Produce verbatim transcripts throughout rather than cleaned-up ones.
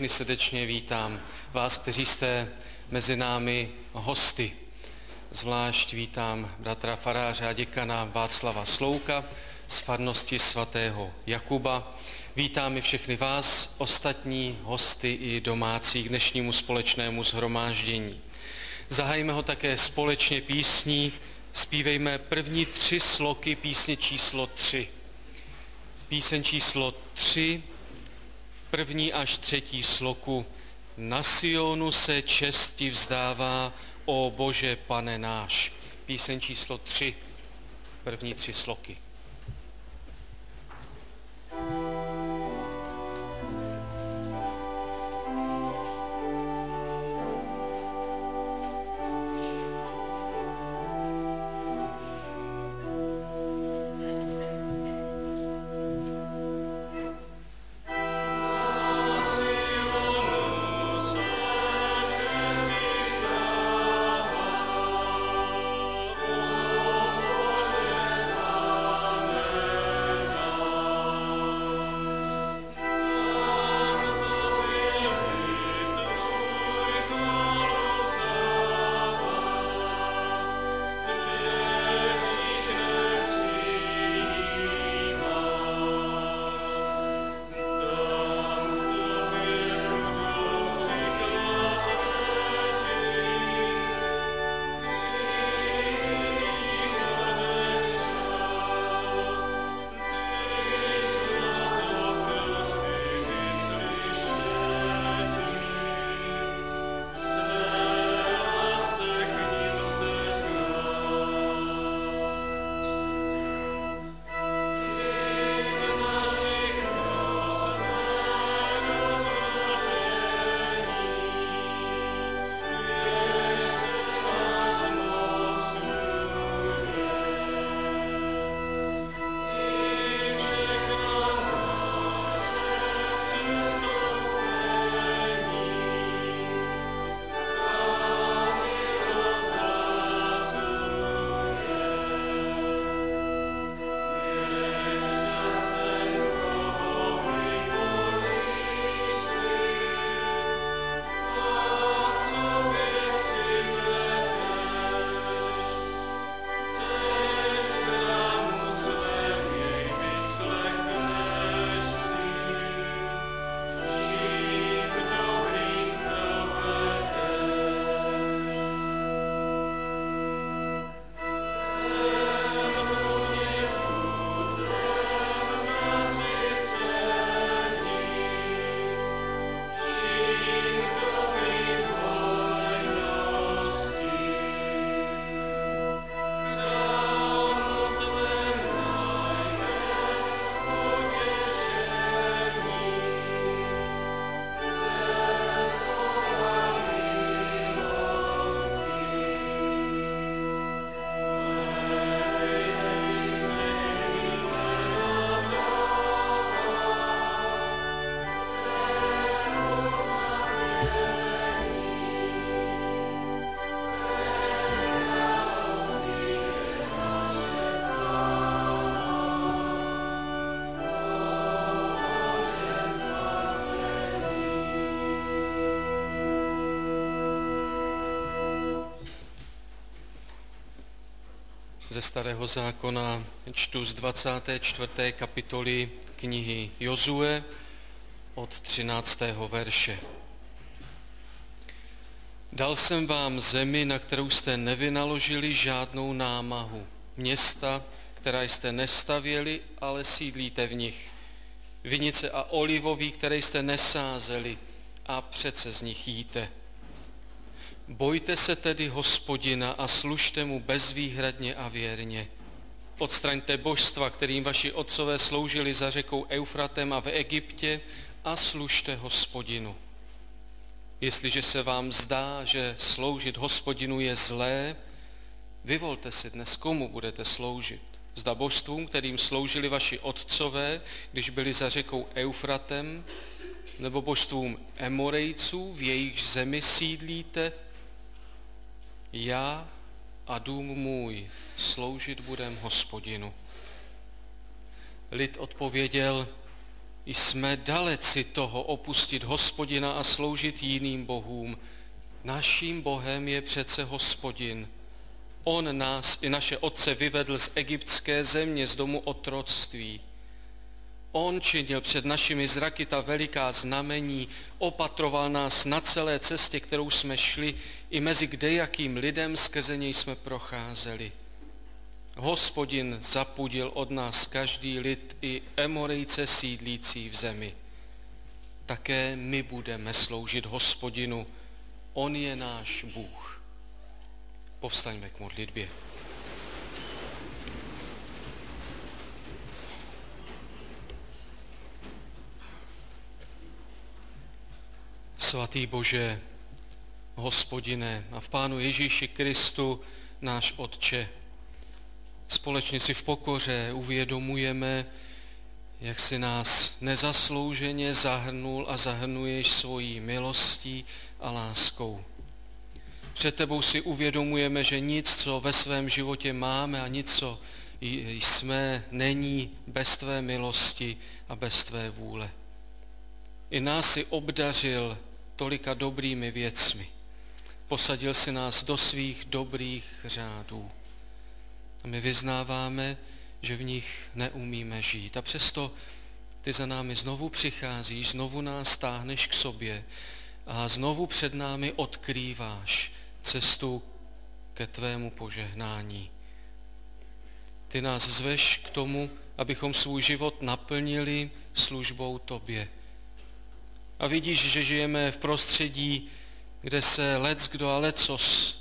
všechny srdečně vítám. Vás, kteří jste mezi námi hosty. Zvlášť vítám bratra faráře a děkana Václava Slouka z farnosti svatého Jakuba. Vítám i všechny vás, ostatní hosty i domácí k dnešnímu společnému shromáždění. Zahajme ho také společně písní. Zpívejme první tři sloky písně číslo tři. Píseň číslo tři, první až třetí sloku. Na Sionu se česti vzdává, o Bože, Pane náš. Píseň číslo tři, první tři sloky. Ze Starého zákona čtu z dvacáté čtvrté kapitoly knihy Jozue od třináctého verše. Dal jsem vám zemi, na kterou jste nevynaložili žádnou námahu, města, která jste nestavěli, ale sídlíte v nich, vinice a olivoví, které jste nesázeli, a přece z nich jíte. Bojte se tedy Hospodina a služte mu bezvýhradně a věrně. Odstraňte božstva, kterým vaši otcové sloužili za řekou Eufratem a v Egyptě, a služte Hospodinu. Jestliže se vám zdá, že sloužit Hospodinu je zlé, vyvolte si dnes, komu budete sloužit. Zda božstvům, kterým sloužili vaši otcové, když byli za řekou Eufratem, nebo božstvům Emorejců, v jejich zemi sídlíte. Já a dům můj sloužit budem Hospodinu. Lid odpověděl, jsme daleci toho opustit Hospodina a sloužit jiným bohům. Naším Bohem je přece Hospodin. On nás i naše otce vyvedl z egyptské země, z domu otroctví. On činil před našimi zraky ta veliká znamení, opatroval nás na celé cestě, kterou jsme šli, i mezi kdejakým lidem skrze něj jsme procházeli. Hospodin zapudil od nás každý lid i Emorejce sídlící v zemi. Také my budeme sloužit Hospodinu, on je náš Bůh. Povstaňme k modlitbě. Svatý Bože, Hospodine a v Pánu Ježíši Kristu, náš Otče, společně si v pokoře uvědomujeme, jak si nás nezaslouženě zahrnul a zahrnuješ svojí milostí a láskou. Před tebou si uvědomujeme, že nic, co ve svém životě máme a nic, co jsme, není bez tvé milosti a bez tvé vůle. I nás si obdařil tolika dobrými věcmi. Posadil si nás do svých dobrých řádů. A my vyznáváme, že v nich neumíme žít. A přesto ty za námi znovu přicházíš, znovu nás táhneš k sobě a znovu před námi odkrýváš cestu ke tvému požehnání. Ty nás zveš k tomu, abychom svůj život naplnili službou tobě. A vidíš, že žijeme v prostředí, kde se leckdo a lecos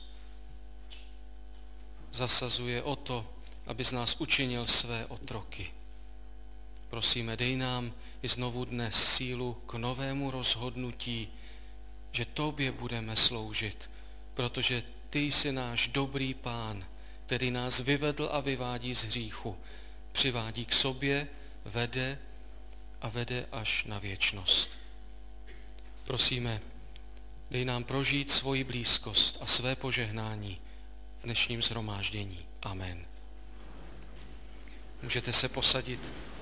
zasazuje o to, aby z nás učinil své otroky. Prosíme, dej nám i znovu dnes sílu k novému rozhodnutí, že tobě budeme sloužit, protože ty jsi náš dobrý Pán, který nás vyvedl a vyvádí z hříchu, přivádí k sobě, vede a vede až na věčnost. Prosíme, dej nám prožít svoji blízkost a své požehnání v dnešním shromáždění. Amen. Můžete se posadit.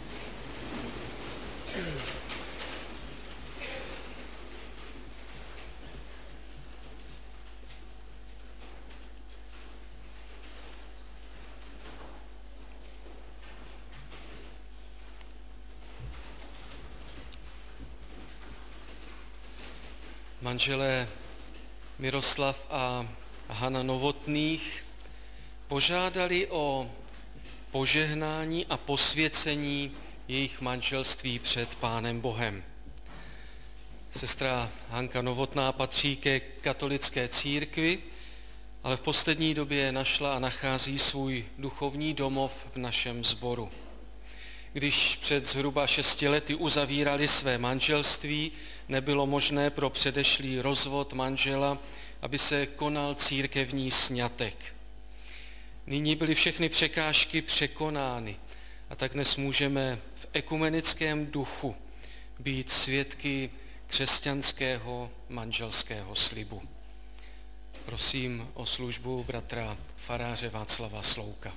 Manželé Miroslav a Hana Novotných požádali o požehnání a posvěcení jejich manželství před Pánem Bohem. Sestra Hanka Novotná patří ke katolické církvi, ale v poslední době našla a nachází svůj duchovní domov v našem sboru. Když před zhruba šesti lety uzavírali své manželství, nebylo možné pro předešlý rozvod manžela, aby se konal církevní sňatek. Nyní byly všechny překážky překonány a tak dnes můžeme v ekumenickém duchu být svědky křesťanského manželského slibu. Prosím o službu bratra faráře Václava Slouka.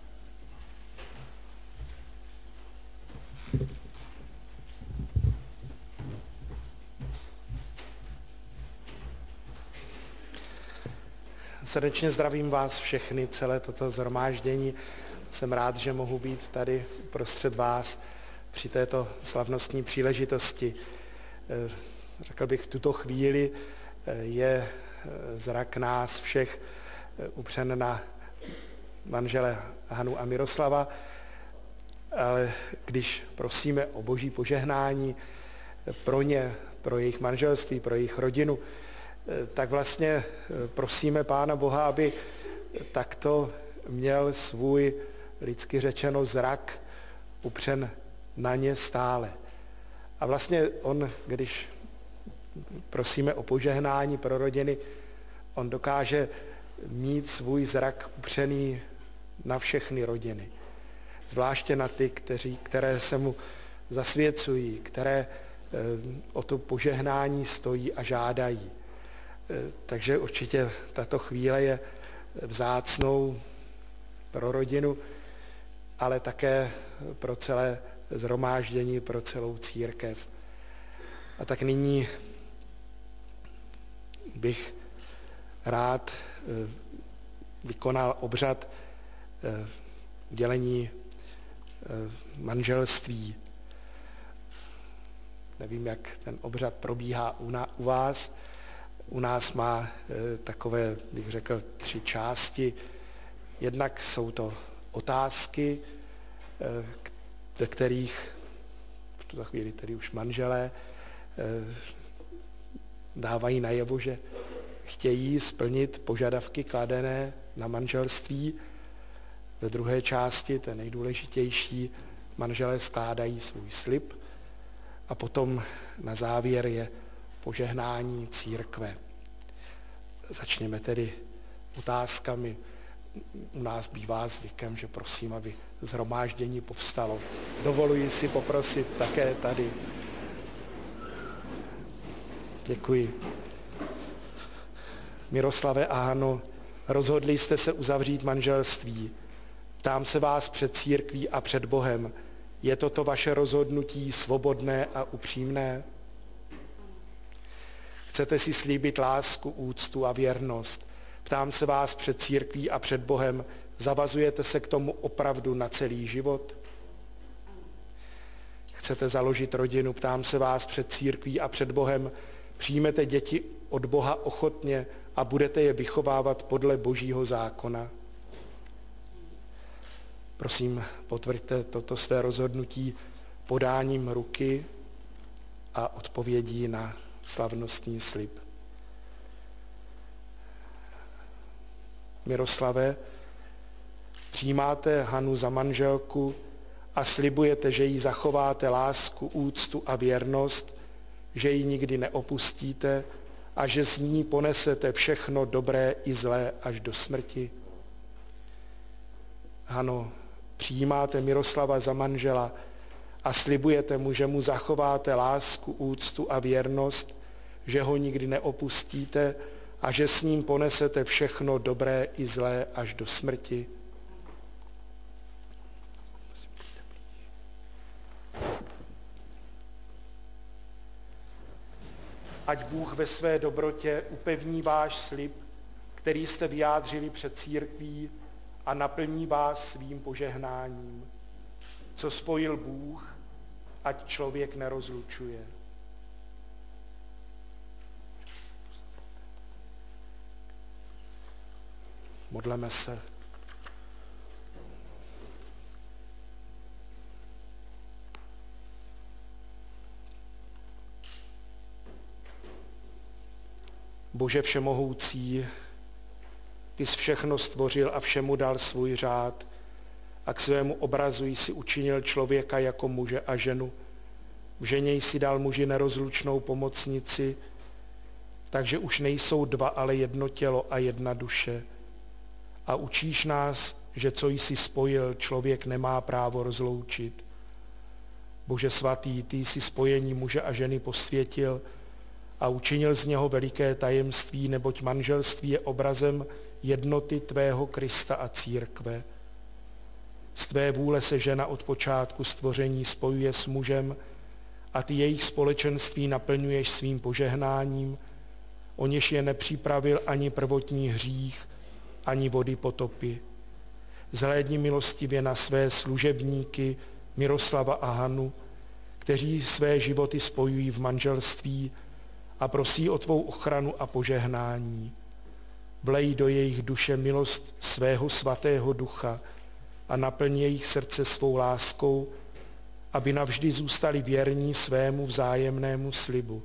Srdečně zdravím vás všechny, celé toto shromáždění. Jsem rád, že mohu být tady prostřed vás při této slavnostní příležitosti. Řekl bych, v tuto chvíli je zrak nás všech upřen na manžele Hanu a Miroslava, ale když prosíme o boží požehnání pro ně, pro jejich manželství, pro jejich rodinu, tak vlastně prosíme Pána Boha, aby takto měl svůj, lidsky řečeno, zrak upřen na ně stále. A vlastně on, když prosíme o požehnání pro rodiny, on dokáže mít svůj zrak upřený na všechny rodiny. Zvláště na ty, kteří, které se mu zasvěcují, které o to požehnání stojí a žádají. Takže určitě tato chvíle je vzácnou pro rodinu, ale také pro celé shromáždění pro celou církev. A tak nyní bych rád vykonal obřad udělení manželství. Nevím, jak ten obřad probíhá u vás. U nás má takové, bych řekl, tři části. Jednak jsou to otázky, ve kterých v tuto chvíli tedy už manželé dávají najevo, že chtějí splnit požadavky kladené na manželství. Ve druhé části, té nejdůležitější, manželé skládají svůj slib a potom na závěr je požehnání církve. Začněme tedy otázkami. U nás bývá zvykem, že prosím, aby shromáždění povstalo. Dovoluji si poprosit také tady. Děkuji. Miroslave a Hano, rozhodli jste se uzavřít manželství. Ptám se vás před církví a před Bohem. Je toto vaše rozhodnutí svobodné a upřímné? Chcete si slíbit lásku, úctu a věrnost? Ptám se vás před církví a před Bohem. Zavazujete se k tomu opravdu na celý život? Chcete založit rodinu? Ptám se vás před církví a před Bohem. Přijmete děti od Boha ochotně a budete je vychovávat podle Božího zákona? Prosím, potvrďte toto své rozhodnutí podáním ruky a odpovědí na slavnostní slib. Miroslave, přijímáte Hanu za manželku a slibujete, že jí zachováte lásku, úctu a věrnost, že ji nikdy neopustíte a že z ní ponesete všechno dobré i zlé až do smrti? Hano, přijímáte Miroslava za manžela a slibujete mu, že mu zachováte lásku, úctu a věrnost, že ho nikdy neopustíte a že s ním ponesete všechno dobré i zlé až do smrti? Ať Bůh ve své dobrotě upevní váš slib, který jste vyjádřili před církví, a naplní vás svým požehnáním. Co spojil Bůh, ať člověk nerozlučuje. Modleme se. Bože všemohoucí, ty jsi všechno stvořil a všemu dal svůj řád a k svému obrazu jsi učinil člověka jako muže a ženu. V ženě jsi dal muži nerozlučnou pomocnici, takže už nejsou dva, ale jedno tělo a jedna duše. A učíš nás, že co jsi spojil, člověk nemá právo rozloučit. Bože svatý, ty jsi spojení muže a ženy posvětil a učinil z něho veliké tajemství, neboť manželství je obrazem jednoty tvého Krista a církve. Z tvé vůle se žena od počátku stvoření spojuje s mužem a ty jejich společenství naplňuješ svým požehnáním, o něž je nepřipravil ani prvotní hřích, ani vody potopy. Zhlédni milostivě na své služebníky Miroslava a Hanu, kteří své životy spojují v manželství a prosí o tvou ochranu a požehnání. Vlej do jejich duše milost svého svatého ducha a naplň jejich srdce svou láskou, aby navždy zůstali věrní svému vzájemnému slibu.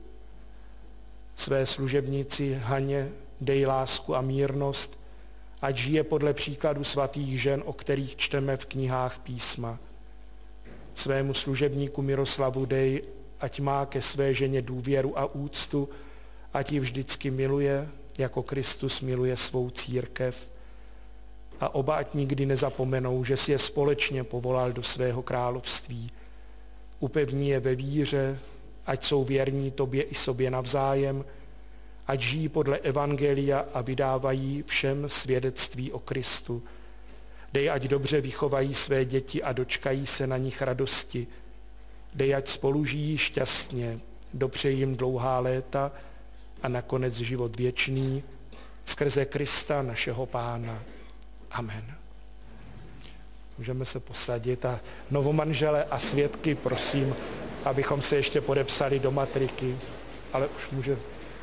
Své služebnici Haně dej lásku a mírnost, ať žije podle příkladu svatých žen, o kterých čteme v knihách písma. Svému služebníku Miroslavu dej, ať má ke své ženě důvěru a úctu, ať ji vždycky miluje, jako Kristus miluje svou církev. A oba ať nikdy nezapomenou, že si je společně povolal do svého království. Upevní je ve víře, ať jsou věrní tobě i sobě navzájem, ať žijí podle evangelia a vydávají všem svědectví o Kristu. Dej, ať dobře vychovají své děti a dočkají se na nich radosti, Dej, ať spolu žijí šťastně, dopřej jim dlouhá léta a nakonec život věčný skrze Krista našeho Pána. Amen. Můžeme se posadit a novomanžele a svědky prosím, abychom se ještě podepsali do matriky, ale už může...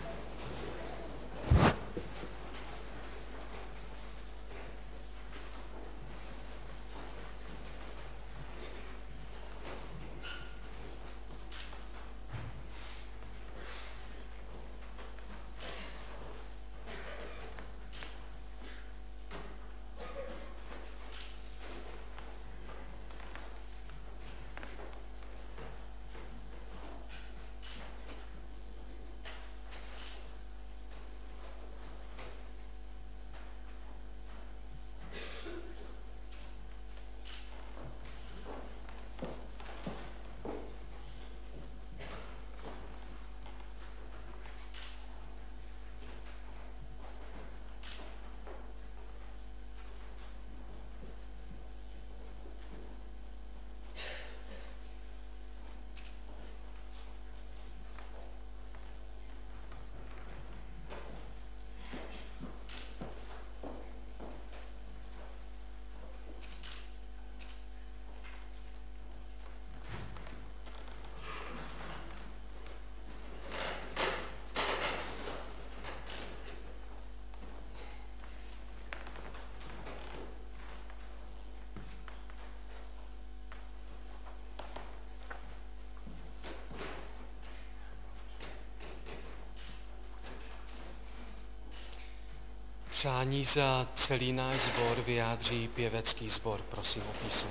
Přání za celý náš sbor vyjádří pěvecký sbor. Prosím o píseň.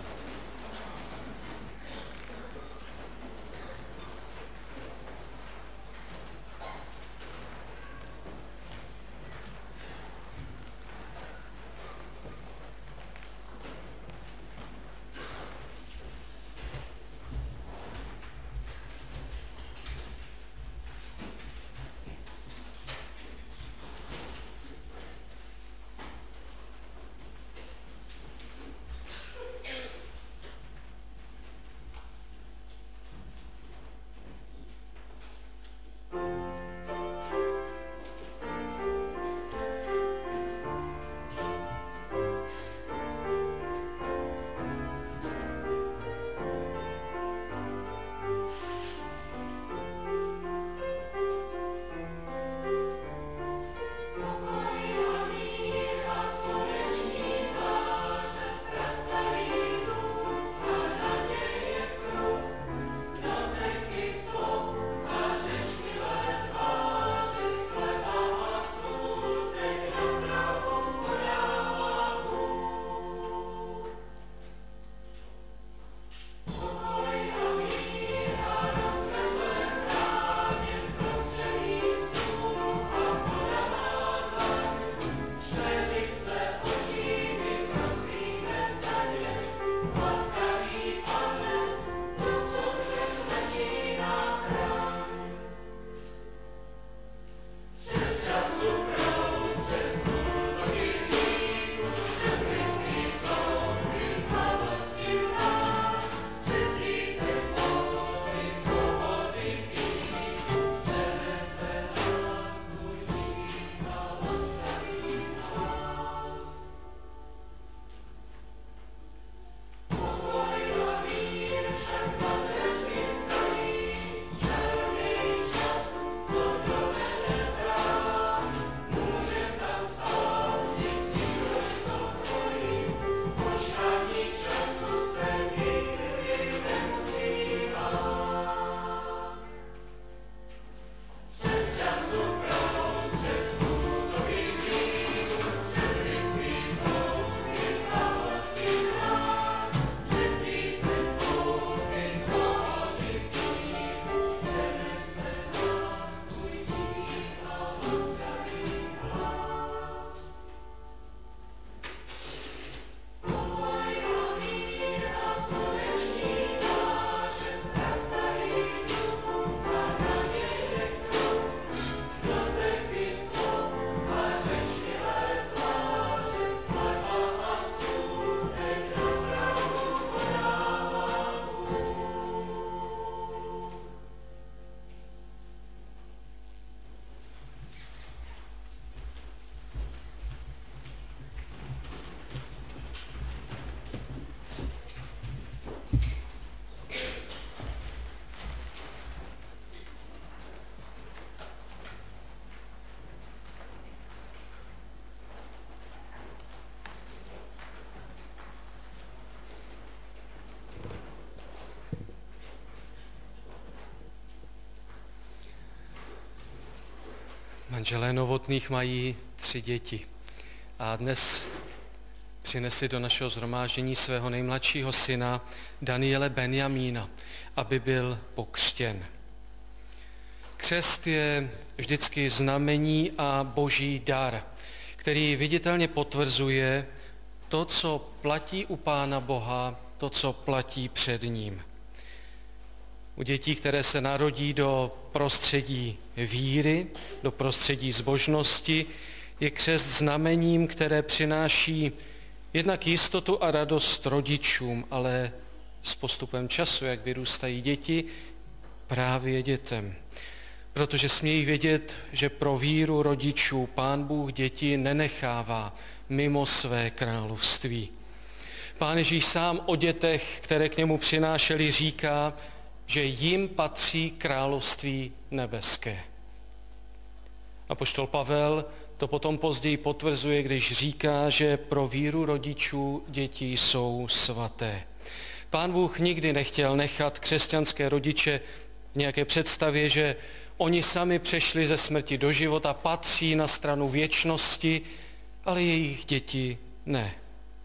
Manželé Novotných mají tři děti a dnes přinesli do našeho shromáždění svého nejmladšího syna Daniele Benjamína, aby byl pokřtěn. Křest je vždycky znamení a boží dar, který viditelně potvrzuje to, co platí u Pána Boha, to, co platí před ním. U dětí, které se narodí do prostředí víry, do prostředí zbožnosti, je křest znamením, které přináší jednak jistotu a radost rodičům, ale s postupem času, jak vyrůstají děti, právě dětem. Protože smějí vědět, že pro víru rodičů Pán Bůh děti nenechává mimo své království. Pán Ježíš sám o dětech, které k němu přinášeli, říká, že jim patří království nebeské. Apoštol Pavel to potom později potvrzuje, když říká, že pro víru rodičů děti jsou svaté. Pán Bůh nikdy nechtěl nechat křesťanské rodiče v nějaké představě, že oni sami přešli ze smrti do života, patří na stranu věčnosti, ale jejich děti ne.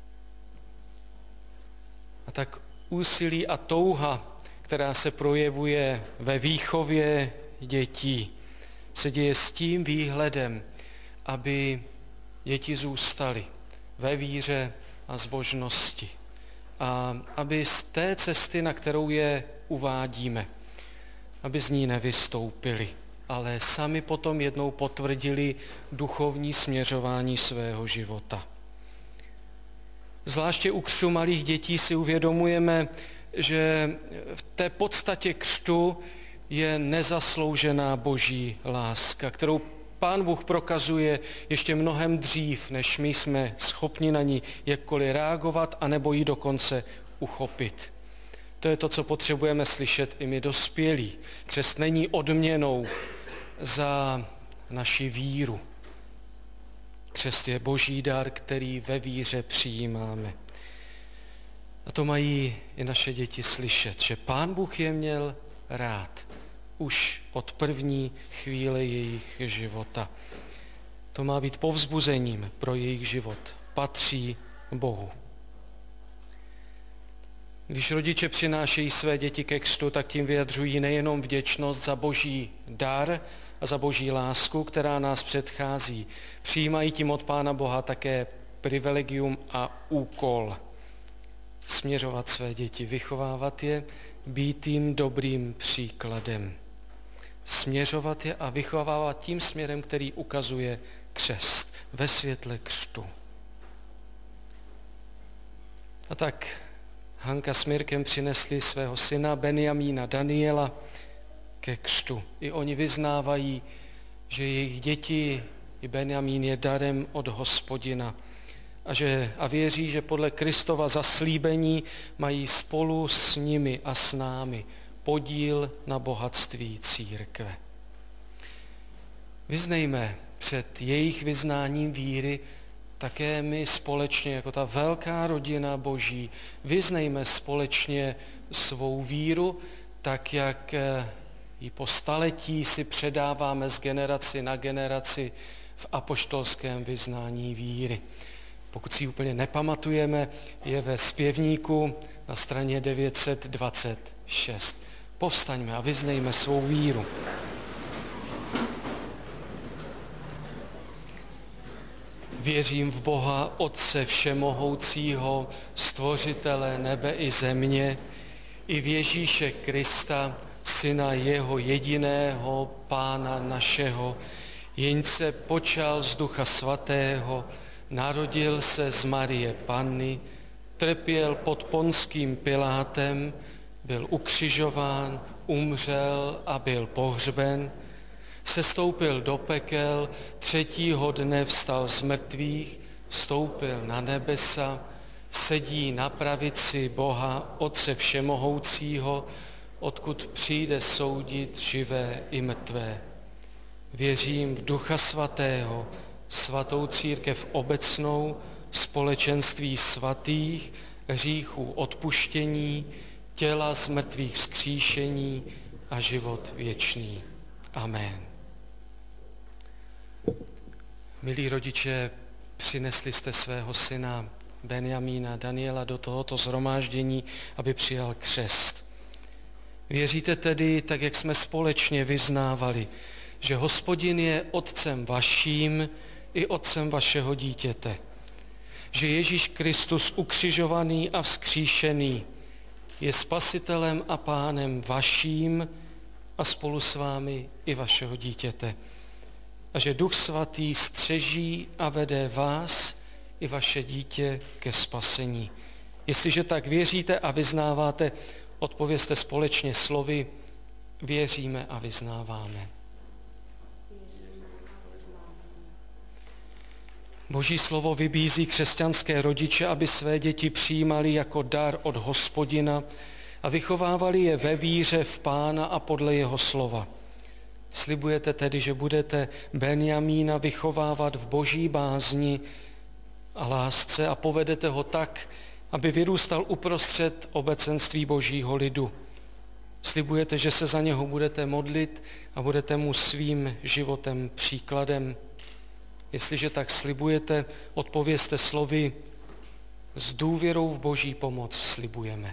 A tak úsilí a touha, která se projevuje ve výchově dětí, se děje s tím výhledem, aby děti zůstaly ve víře a zbožnosti. A aby z té cesty, na kterou je uvádíme, aby z ní nevystoupili, ale sami potom jednou potvrdili duchovní směřování svého života. Zvláště u křtu malých dětí si uvědomujeme, že v té podstatě křtu je nezasloužená boží láska, kterou Pán Bůh prokazuje ještě mnohem dřív, než my jsme schopni na ní jakkoliv reagovat, anebo ji dokonce uchopit. To je to, co potřebujeme slyšet i my dospělí. Křest není odměnou za naši víru. Křest je boží dar, který ve víře přijímáme. A to mají i naše děti slyšet, že Pán Bůh je měl rád už od první chvíle jejich života. To má být povzbuzením pro jejich život. Patří Bohu. Když rodiče přinášejí své děti ke křtu, tak tím vyjadřují nejenom vděčnost za boží dar a za boží lásku, která nás předchází. Přijímají tím od Pána Boha také privilegium a úkol. Směřovat své děti, vychovávat je, být jim dobrým příkladem. Směřovat je a vychovávat tím směrem, který ukazuje křest ve světle křtu. A tak Hanka s Mirkem přinesli svého syna Benjamína Daniela ke křtu. I oni vyznávají, že jejich děti i Benjamín je darem od Hospodina a, že, a věří, že podle Kristova zaslíbení mají spolu s nimi a s námi podíl na bohatství církve. Vyznejme před jejich vyznáním víry také my společně, jako ta velká rodina Boží, vyznejme společně svou víru, tak jak ji po staletí si předáváme z generaci na generaci v apoštolském vyznání víry. Pokud si ji úplně nepamatujeme, je ve zpěvníku na straně devět set dvacet šest. Povstaňme a vyznejme svou víru. Věřím v Boha, Otce všemohoucího, stvořitele nebe i země, i v Ježíše Krista, Syna jeho jediného, Pána našeho, jenž se počal z Ducha Svatého, narodil se z Marie Panny, trpěl pod Ponským Pilátem, byl ukřižován, umřel a byl pohřben, sestoupil do pekel, třetího dne vstal z mrtvých, vstoupil na nebesa, sedí na pravici Boha, Otce všemohoucího, odkud přijde soudit živé i mrtvé. Věřím v Ducha Svatého, svatou církev obecnou, společenství svatých, hříchů odpuštění, těla z mrtvých vzkříšení a život věčný. Amen. Milí rodiče, přinesli jste svého syna Benjamína, Daniela do tohoto shromáždění, aby přijal křest. Věříte tedy, tak jak jsme společně vyznávali, že Hospodin je otcem vaším i otcem vašeho dítěte. Že Ježíš Kristus ukřižovaný a vzkříšený je spasitelem a pánem vaším a spolu s vámi i vašeho dítěte. A že Duch Svatý střeží a vede vás i vaše dítě ke spasení. Jestliže tak věříte a vyznáváte, odpovězte společně slovy: věříme a vyznáváme. Boží slovo vybízí křesťanské rodiče, aby své děti přijímali jako dar od Hospodina a vychovávali je ve víře v Pána a podle jeho slova. Slibujete tedy, že budete Benjamína vychovávat v boží bázni a lásce a povedete ho tak, aby vyrůstal uprostřed obecenství božího lidu. Slibujete, že se za něho budete modlit a budete mu svým životem příkladem. Jestliže tak slibujete, odpovězte slovy: s důvěrou v boží pomoc slibujeme.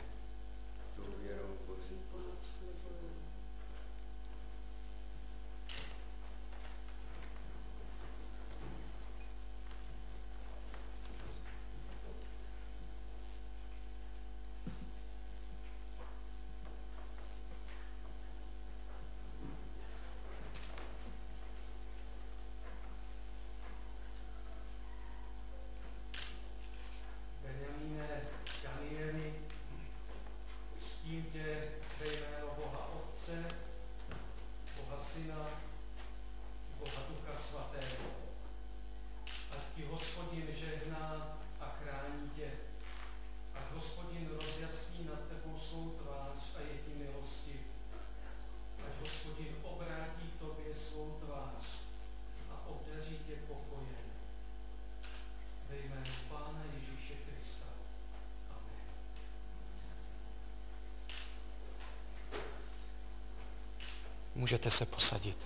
Můžete se posadit.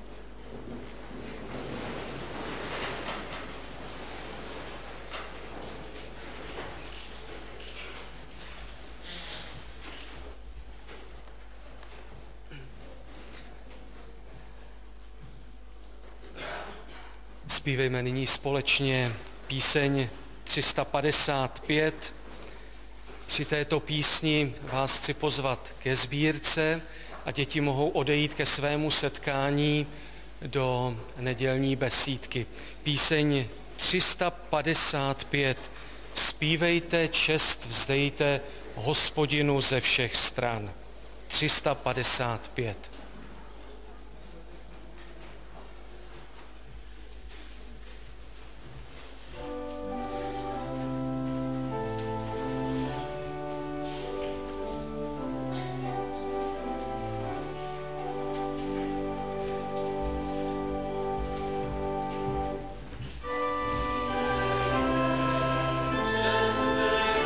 Zpívejme nyní společně píseň tři sta padesát pět. Při této písni vás chci pozvat ke sbírce a děti mohou odejít ke svému setkání do nedělní besídky. Píseň tři sta padesát pět. Zpívejte, čest vzdejte Hospodinu ze všech stran. tři sta padesát pět.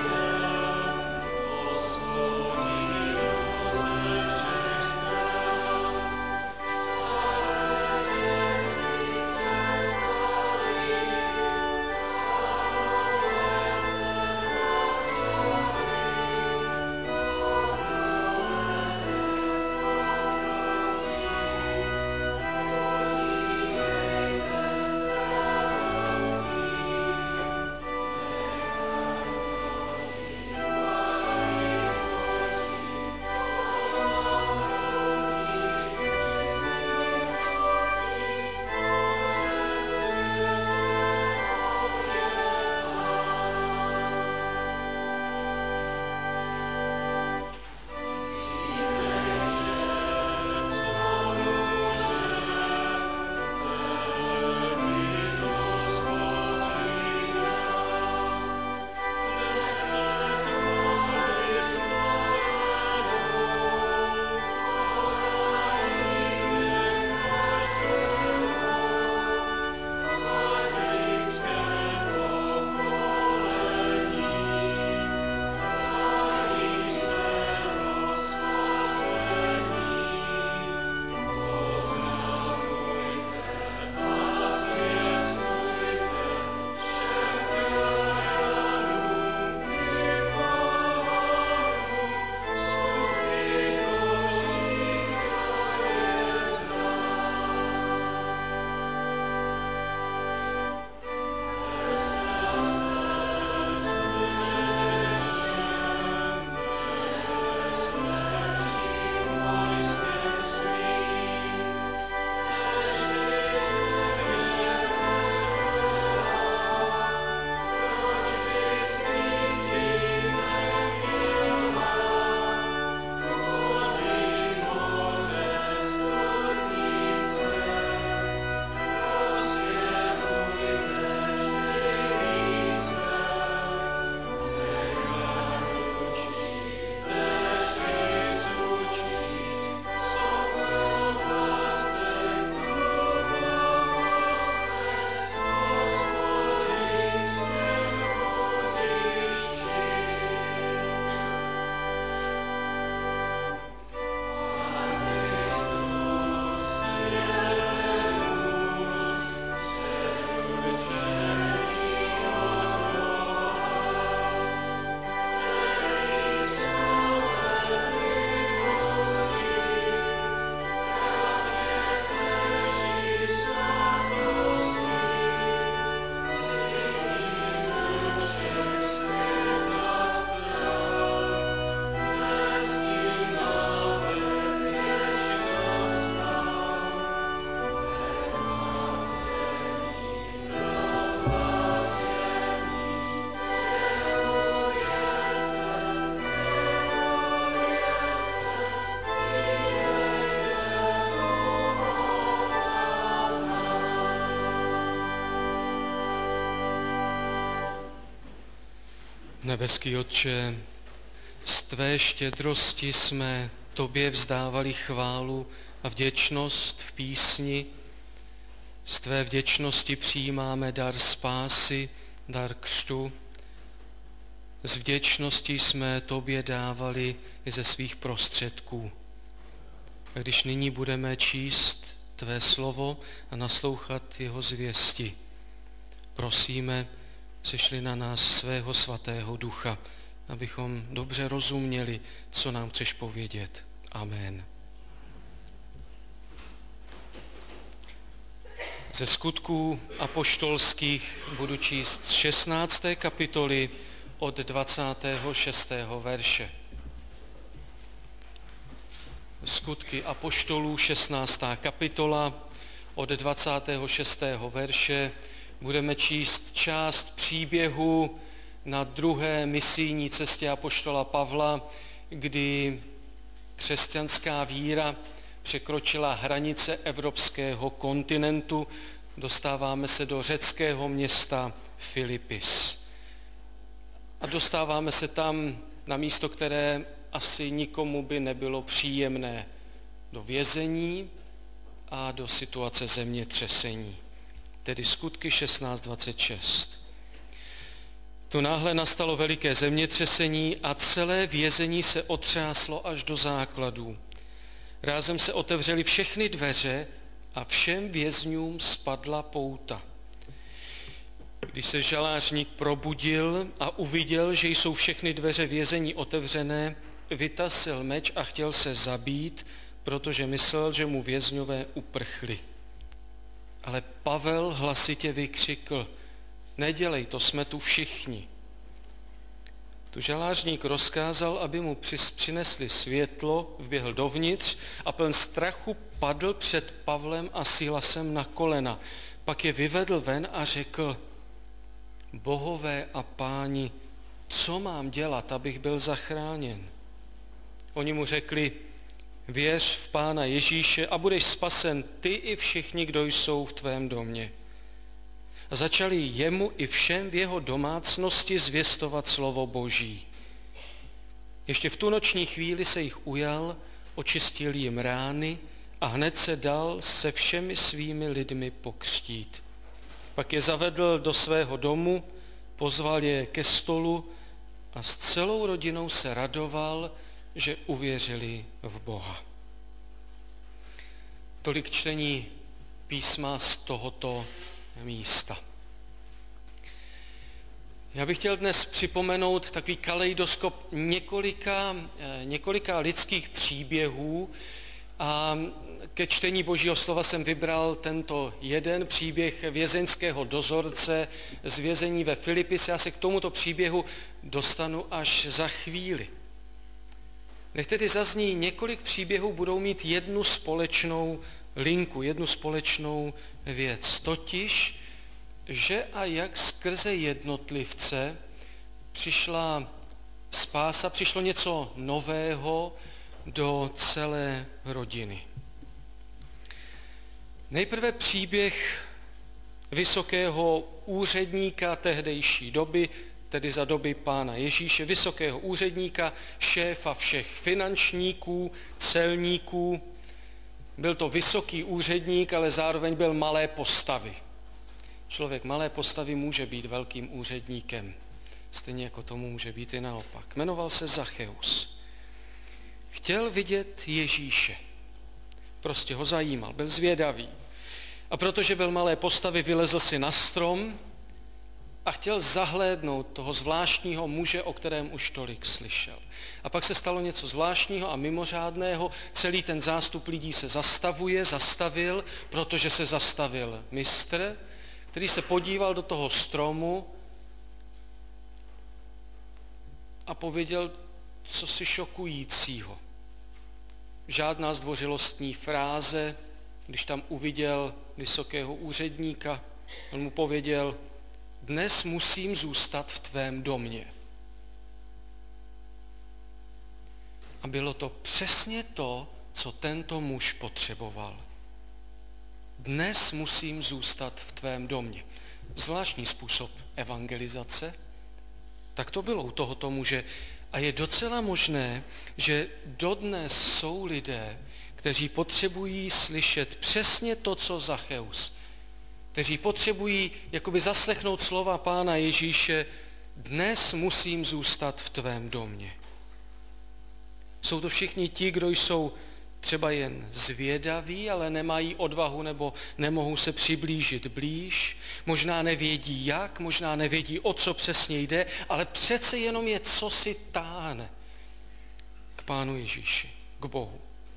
Hospodin, Nebeský Otče, z tvé štědrosti jsme tobě vzdávali chválu a vděčnost v písni. Z tvé vděčnosti přijímáme dar spásy, dar křtu. Z vděčnosti jsme tobě dávali i ze svých prostředků. A když nyní budeme číst tvé slovo a naslouchat jeho zvěsti, prosíme, sešli na nás svého svatého ducha, abychom dobře rozuměli, co nám chceš povědět. Amen. Ze Skutků apoštolských budu číst z šestnácté kapitoly od dvacátého šestého verše. Skutky apoštolů, šestnáctá kapitola, od dvacátého šestého verše budeme číst část příběhu na druhé misijní cestě apoštola Pavla, kdy křesťanská víra překročila hranice evropského kontinentu. Dostáváme se do řeckého města Filipis. A dostáváme se tam na místo, které asi nikomu by nebylo příjemné, do vězení a do situace zemětřesení. Tedy Skutky šestnáct dvacet šest. Tu náhle nastalo veliké zemětřesení a celé vězení se otřáslo až do základů. Rázem se otevřely všechny dveře a všem vězňům spadla pouta. Když se žalářník probudil a uviděl, že jsou všechny dveře vězení otevřené, vytasil meč a chtěl se zabít, protože myslel, že mu vězňové uprchli. Ale Pavel hlasitě vykřikl: nedělej to, jsme tu všichni. Tu žalářník rozkázal, aby mu přinesli světlo, vběhl dovnitř a pln strachu padl před Pavlem a Silasem na kolena. Pak je vyvedl ven a řekl: bohové a páni, co mám dělat, abych byl zachráněn? Oni mu řekli: věř v Pána Ježíše a budeš spasen ty i všichni, kdo jsou v tvém domě. A začali jemu i všem v jeho domácnosti zvěstovat slovo Boží. Ještě v tu noční chvíli se jich ujal, očistil jim rány a hned se dal se všemi svými lidmi pokřtít. Pak je zavedl do svého domu, pozval je ke stolu a s celou rodinou se radoval, že uvěřili v Boha. Tolik čtení písma z tohoto místa. Já bych chtěl dnes připomenout takový kaleidoskop několika, několika lidských příběhů a ke čtení Božího slova jsem vybral tento jeden příběh vězeňského dozorce z vězení ve Filipise. Já se k tomuto příběhu dostanu až za chvíli. Nech tedy zazní, několik příběhů budou mít jednu společnou linku, jednu společnou věc. Totiž, že a jak skrze jednotlivce přišla spása, přišlo něco nového do celé rodiny. Nejprve příběh vysokého úředníka tehdejší doby, tedy za doby Pána Ježíše, vysokého úředníka, šéfa všech finančníků, celníků. Byl to vysoký úředník, ale zároveň byl malé postavy. Člověk malé postavy může být velkým úředníkem, stejně jako tomu může být i naopak. Jmenoval se Zacheus. Chtěl vidět Ježíše. Prostě ho zajímal, byl zvědavý. A protože byl malé postavy, vylezl si na strom a chtěl zahlédnout toho zvláštního muže, o kterém už tolik slyšel. A pak se stalo něco zvláštního a mimořádného. Celý ten zástup lidí se zastavuje, zastavil, protože se zastavil mistr, který se podíval do toho stromu a pověděl cosi šokujícího. Žádná zdvořilostní fráze, když tam uviděl vysokého úředníka, on mu pověděl: dnes musím zůstat v tvém domě. A bylo to přesně to, co tento muž potřeboval. Dnes musím zůstat v tvém domě. Zvláštní způsob evangelizace, Tak to bylo u tohoto muže. A je docela možné, že dodnes jsou lidé, kteří potřebují slyšet přesně to, co Zacheus. Kteří potřebují jakoby zaslechnout slova Pána Ježíše, dnes musím zůstat v tvém domě. Jsou to všichni ti, kdo jsou třeba jen zvědaví, ale nemají odvahu nebo nemohou se přiblížit blíž. Možná nevědí jak, možná nevědí, o co přesně jde, ale přece jenom je cosi táhne k Pánu Ježíši, k Bohu.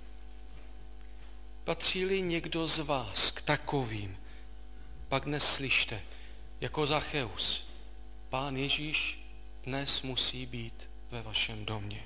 Patří-li někdo z vás k takovým, pak dnes slyšte, jako Zacheus, Pán Ježíš dnes musí být ve vašem domě.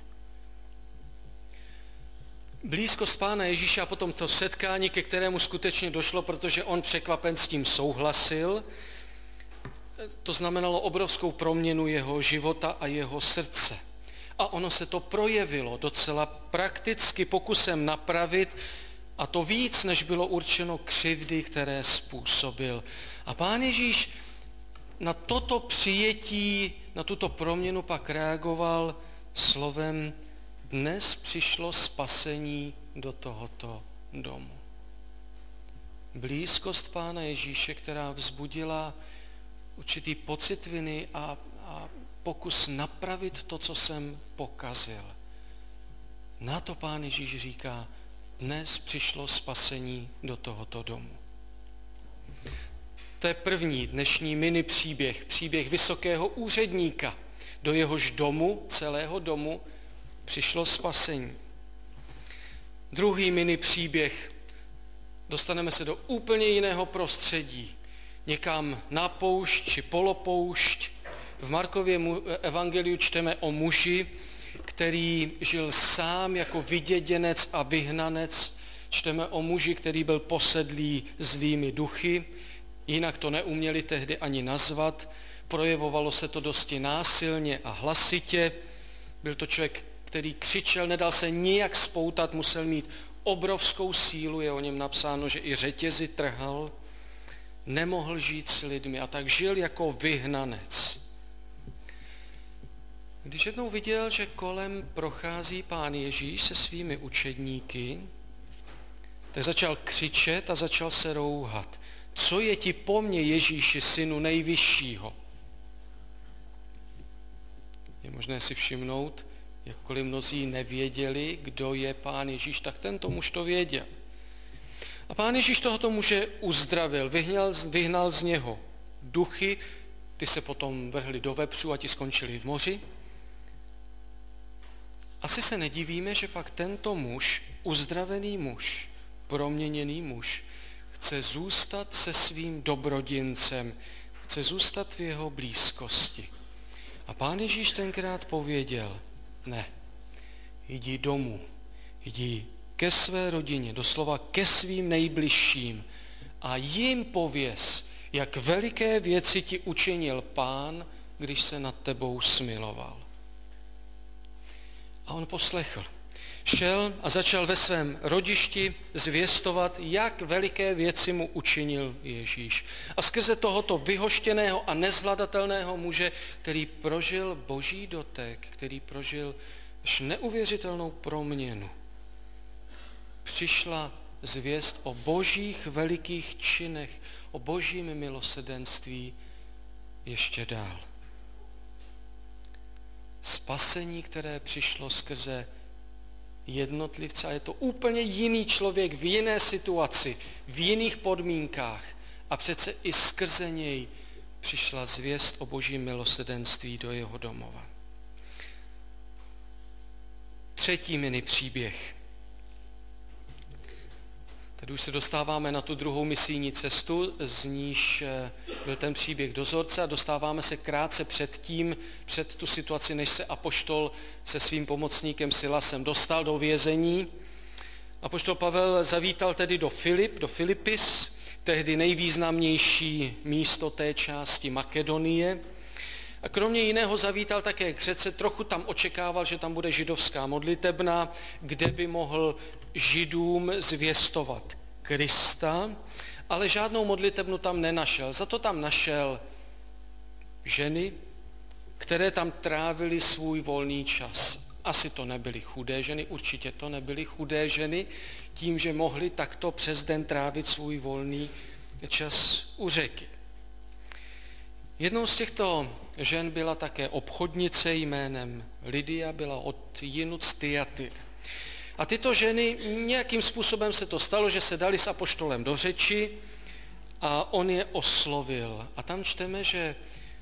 Blízkost Pána Ježíše a potom to setkání, ke kterému skutečně došlo, protože on překvapen s tím souhlasil, to znamenalo obrovskou proměnu jeho života a jeho srdce. A ono se to projevilo docela prakticky pokusem napravit, a to víc, než bylo určeno křivdy, které způsobil. A Pán Ježíš na toto přijetí, na tuto proměnu pak reagoval slovem: dnes přišlo spasení do tohoto domu. Blízkost Pána Ježíše, která vzbudila určitý pocit viny a, a pokus napravit to, co jsem pokazil. Na to Pán Ježíš říká: dnes přišlo spasení do tohoto domu. To je první dnešní mini příběh, příběh vysokého úředníka. Do jehož domu, celého domu, přišlo spasení. Druhý mini příběh, dostaneme se do úplně jiného prostředí, někam na poušť či polopoušť. V Markově evangeliu čteme o muži, který žil sám jako vyděděnec a vyhnanec. Čteme o muži, který byl posedlý zlými duchy, jinak to neuměli tehdy ani nazvat. Projevovalo se to dosti násilně a hlasitě. Byl to člověk, který křičel, nedal se nijak spoutat, musel mít obrovskou sílu, je o něm napsáno, že i řetězy trhal. Nemohl žít s lidmi a tak žil jako vyhnanec. Když jednou viděl, že kolem prochází Pán Ježíš se svými učedníky, tak začal křičet a začal se rouhat. Co je ti po mně, Ježíši, synu nejvyššího? Je možné si všimnout, jakkoliv mnozí nevěděli, kdo je Pán Ježíš, tak tento muž to věděl. A Pán Ježíš tohoto muže uzdravil, vyhnal, vyhnal z něho duchy, ty se potom vrhly do vepřů a ti skončili v moři. Asi se nedivíme, že pak tento muž, uzdravený muž, proměněný muž, chce zůstat se svým dobrodincem, chce zůstat v jeho blízkosti. A Pán Ježíš tenkrát pověděl: ne, jdi domů, jdi ke své rodině, doslova ke svým nejbližším a jim pověz, jak veliké věci ti učinil Pán, když se nad tebou smiloval. A on poslechl. Šel a začal ve svém rodišti zvěstovat, jak veliké věci mu učinil Ježíš. A skrze tohoto vyhoštěného a nezvladatelného muže, který prožil boží dotek, který prožil až neuvěřitelnou proměnu, přišla zvěst o božích velikých činech, o božím milosrdenství ještě dál. Spasení, které přišlo skrze jednotlivce, a je to úplně jiný člověk v jiné situaci, v jiných podmínkách, a přece i skrze něj přišla zvěst o božím milosrdenství do jeho domova. Třetí mini příběh. Tady už se dostáváme na tu druhou misijní cestu, z níž byl ten příběh dozorce, a dostáváme se krátce před tím, před tu situaci, než se apoštol se svým pomocníkem Silasem dostal do vězení. Apoštol Pavel zavítal tedy do Filip, do Filipis, tehdy nejvýznamnější místo té části Makedonie. A kromě jiného zavítal také k řece, trochu tam očekával, že tam bude židovská modlitebna, kde by mohl Židům zvěstovat Krista, ale žádnou modlitebnu tam nenašel. Za to tam našel ženy, které tam trávily svůj volný čas. Asi to nebyly chudé ženy, určitě to nebyly chudé ženy, tím, že mohly takto přes den trávit svůj volný čas u řeky. Jednou z těchto žen byla také obchodnice jménem Lydia, byla odjinud z Thyatira. A tyto ženy, nějakým způsobem se to stalo, že se dali s apoštolem do řeči a on je oslovil. A tam čteme, že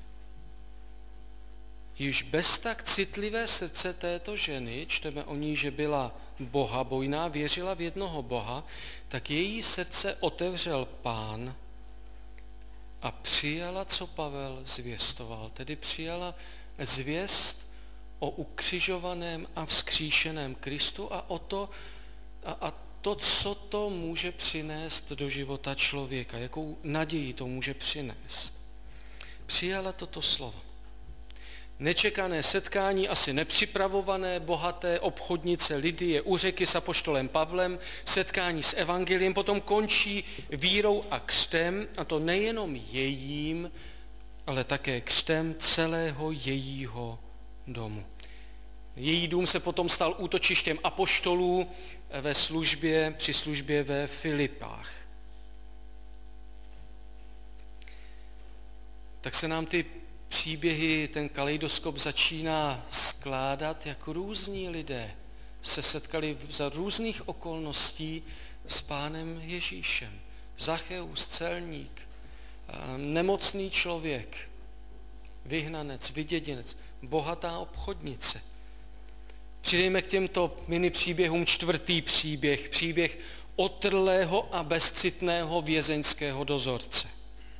již bez tak citlivé srdce této ženy, čteme o ní, že byla bohabojná, věřila v jednoho Boha, tak její srdce otevřel Pán a přijala, co Pavel zvěstoval. Tedy přijala zvěst o ukřižovaném a vzkříšeném Kristu a o to, a, a to, co to může přinést do života člověka, jakou naději to může přinést. Přijala toto slovo. Nečekané setkání, asi nepřipravované, bohaté obchodnice Lydie u řeky s apoštolem Pavlem, setkání s evangeliem, potom končí vírou a křtem, a to nejenom jejím, ale také křtem celého jejího domu. Její dům se potom stal útočištěm apoštolů ve službě, při službě ve Filipách. Tak se nám ty příběhy, ten kaleidoskop začíná skládat, jak různí lidé se setkali za různých okolností s Pánem Ježíšem. Zacheus, celník, nemocný člověk, vyhnanec, vyděděnec, bohatá obchodnice. Přidejme k těmto mini příběhům čtvrtý příběh, příběh otrlého a bezcitného vězeňského dozorce.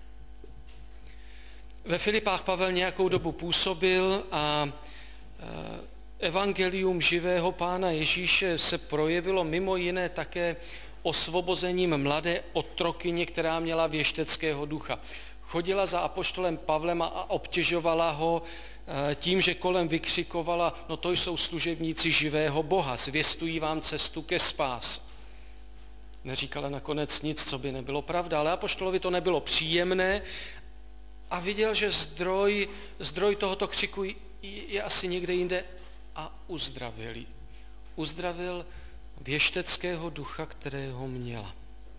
Ve Filipách Pavel nějakou dobu působil a evangelium živého Pána Ježíše se projevilo mimo jiné také osvobozením mladé otrokyně, která měla věšteckého ducha. Chodila za apoštolem Pavlem a obtěžovala ho tím, že kolem vykřikovala, no to jsou služebníci živého Boha, zvěstují vám cestu ke spáse. Neříkala nakonec nic, co by nebylo pravda, ale apoštolovi to nebylo příjemné a viděl, že zdroj, zdroj tohoto křiku je asi někde jinde a uzdravil ji. Uzdravil věšteckého ducha, kterého měla.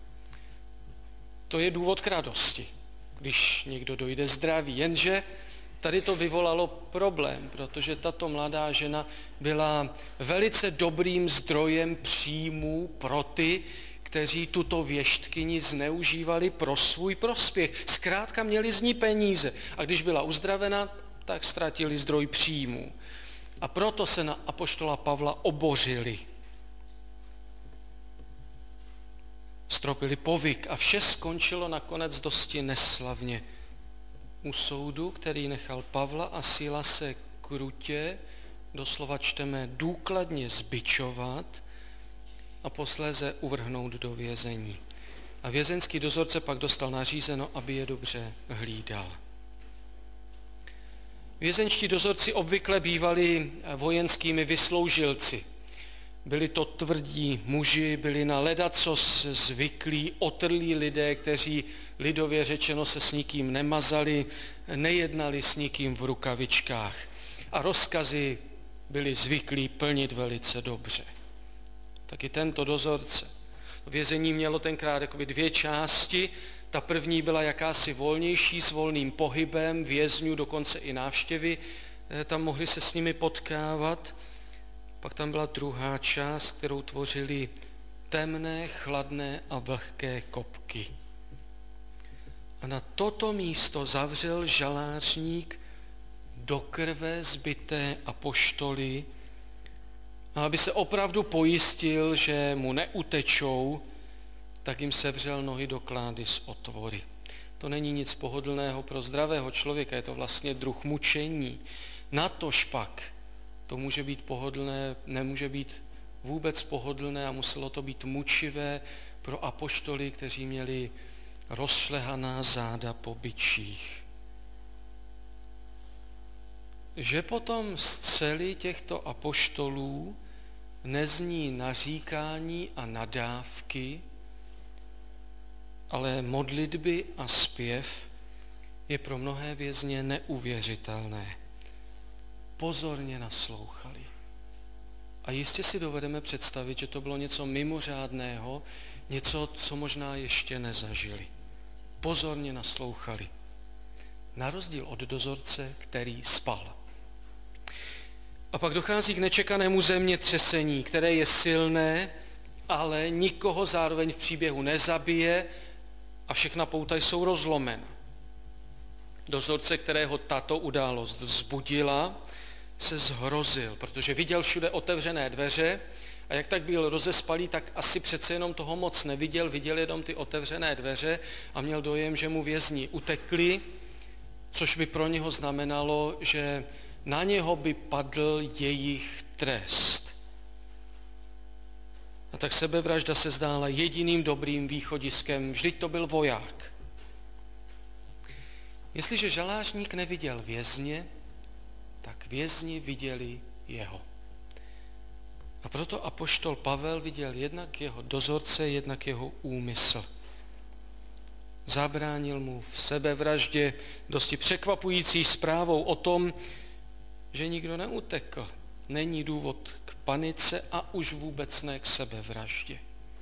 To je důvod k radosti, když někdo dojde zdravý, jenže tady to vyvolalo problém, protože tato mladá žena byla velice dobrým zdrojem příjmů pro ty, kteří tuto věštkyni zneužívali pro svůj prospěch. Zkrátka měli z ní peníze a když byla uzdravena, tak ztratili zdroj příjmů. A proto se na apoštola Pavla obořili. Stropili povyk a vše skončilo nakonec dosti neslavně. U soudu, který nechal Pavla a Silase krutě, doslova čteme důkladně zbičovat a posléze uvrhnout do vězení. A vězeňský dozorce pak dostal nařízeno, aby je dobře hlídal. Vězeňští dozorci obvykle bývali vojenskými vysloužilci. Byli to tvrdí muži, byli na ledacos zvyklí, otrlí lidé, kteří lidově řečeno se s nikým nemazali, nejednali s nikým v rukavičkách. A rozkazy byli zvyklí plnit velice dobře. Taky tento dozorce. Vězení mělo tenkrát jakoby dvě části. Ta první byla jakási volnější s volným pohybem, vězňů, dokonce i návštěvy. Tam mohli se s nimi potkávat. Pak tam byla druhá část, kterou tvořily temné, chladné a vlhké kopky. A na toto místo zavřel žalářník do krve zbité apoštoly, a aby se opravdu pojistil, že mu neutečou, tak jim sevřel nohy do klády s otvory. To není nic pohodlného pro zdravého člověka, je to vlastně druh mučení. Natož pak to může být pohodlné, nemůže být vůbec pohodlné a muselo to být mučivé pro apoštoly, kteří měli rozšlehaná záda po bičích. Že potom z celý těchto apoštolů nezní naříkání a nadávky, ale modlitby a zpěv je pro mnohé vězně neuvěřitelné. pozorně naslouchali. A jistě si dovedeme představit, že to bylo něco mimořádného, něco, co možná ještě nezažili. Pozorně naslouchali. Na rozdíl od dozorce, který spal. A pak dochází k nečekanému zemětřesení, které je silné, ale nikoho zároveň v příběhu nezabije a všechna pouta jsou rozlomena. Dozorce, kterého tato událost vzbudila, se zhrozil, protože viděl všude otevřené dveře a jak tak byl rozespalý, tak asi přece jenom toho moc neviděl, viděl jenom ty otevřené dveře a měl dojem, že mu vězni utekli, což by pro něho znamenalo, že na něho by padl jejich trest. A tak sebevražda se zdála jediným dobrým východiskem, vždyť to byl voják. Jestliže žalářník neviděl vězně, tak vězni viděli jeho. A proto apoštol Pavel viděl jednak jeho dozorce, jednak jeho úmysl. Zabránil mu v sebevraždě dosti překvapující zprávou o tom, že nikdo neutekl. Není důvod k panice a už vůbec ne k sebevraždě.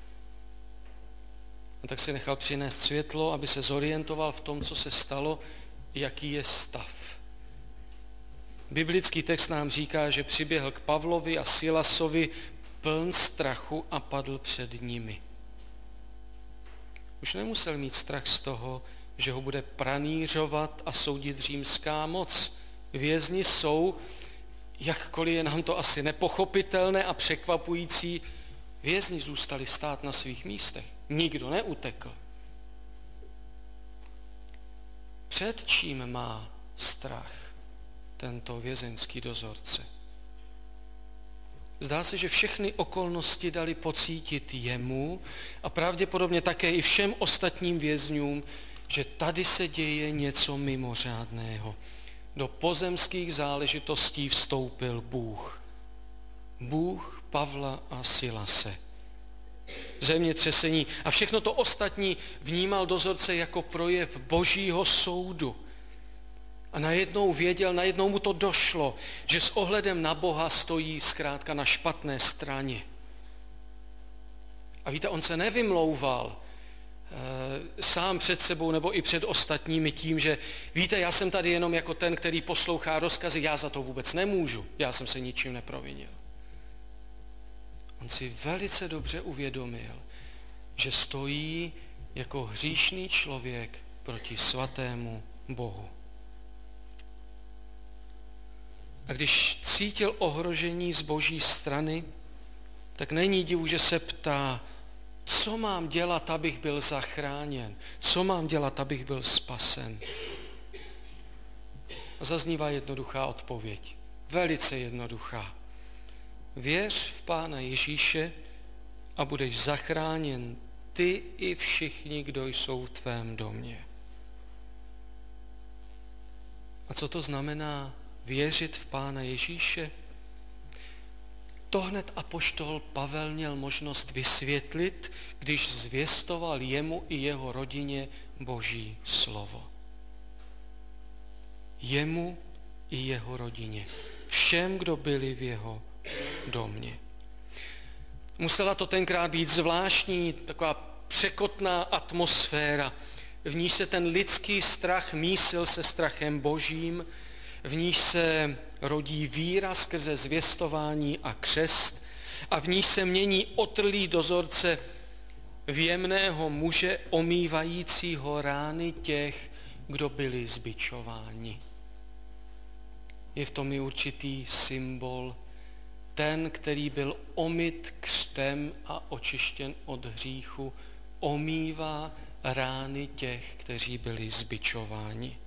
A tak si nechal přinést světlo, aby se zorientoval v tom, co se stalo, jaký je stav. Biblický text nám říká, že přiběhl k Pavlovi a Silasovi pln strachu a padl před nimi. Už nemusel mít strach z toho, že ho bude pranířovat a soudit římská moc. Vězni jsou, jakkoliv je nám to asi nepochopitelné a překvapující, vězni zůstali stát na svých místech. Nikdo neutekl. Před čím má strach tento vězeňský dozorce? Zdá se, že všechny okolnosti dali pocítit jemu a pravděpodobně také i všem ostatním vězňům, že tady se děje něco mimořádného. Do pozemských záležitostí vstoupil Bůh. Bůh Pavla a Silase. Zemětřesení a všechno to ostatní vnímal dozorce jako projev Božího soudu. A najednou věděl, najednou mu to došlo, že s ohledem na Boha stojí zkrátka na špatné straně. A víte, on se nevymlouval e, sám před sebou nebo i před ostatními tím, že víte, já jsem tady jenom jako ten, který poslouchá rozkazy, já za to vůbec nemůžu, já jsem se ničím neprovinil. On si velice dobře uvědomil, že stojí jako hříšný člověk proti svatému Bohu. A když cítil ohrožení z Boží strany, tak není divu, že se ptá, co mám dělat, abych byl zachráněn, co mám dělat, abych byl spasen. A zaznívá jednoduchá odpověď, velice jednoduchá. Věř v Pána Ježíše a budeš zachráněn ty i všichni, kdo jsou v tvém domě. A co to znamená věřit v Pána Ježíše? To hned apoštol Pavel měl možnost vysvětlit, když zvěstoval jemu i jeho rodině Boží slovo. Jemu i jeho rodině. Všem, kdo byli v jeho domě. Musela to tenkrát být zvláštní, taková překotná atmosféra. V níž se ten lidský strach mísil se strachem Božím, v níž se rodí víra skrze zvěstování a křest a v níž se mění otrlý dozorce v jemného muže omývajícího rány těch, kdo byli zbičováni. Je v tom i určitý symbol, ten, který byl omyt křtem a očištěn od hříchu, omývá rány těch, kteří byli zbičováni.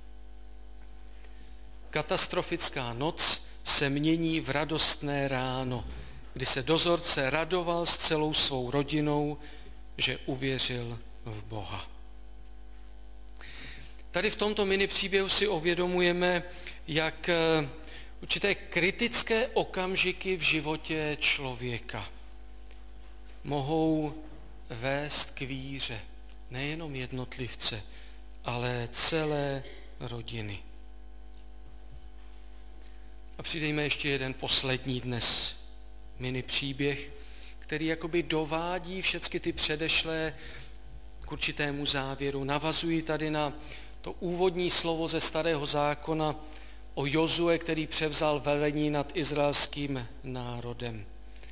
Katastrofická noc se mění v radostné ráno, kdy se dozorce radoval s celou svou rodinou, že uvěřil v Boha. Tady v tomto mini příběhu si uvědomujeme, jak určité kritické okamžiky v životě člověka mohou vést k víře nejenom jednotlivce, ale celé rodiny. A přidejme ještě jeden poslední dnes mini příběh, který jakoby dovádí všechny ty předešlé k určitému závěru. Navazují tady na to úvodní slovo ze Starého zákona o Jozue, který převzal velení nad izraelským národem.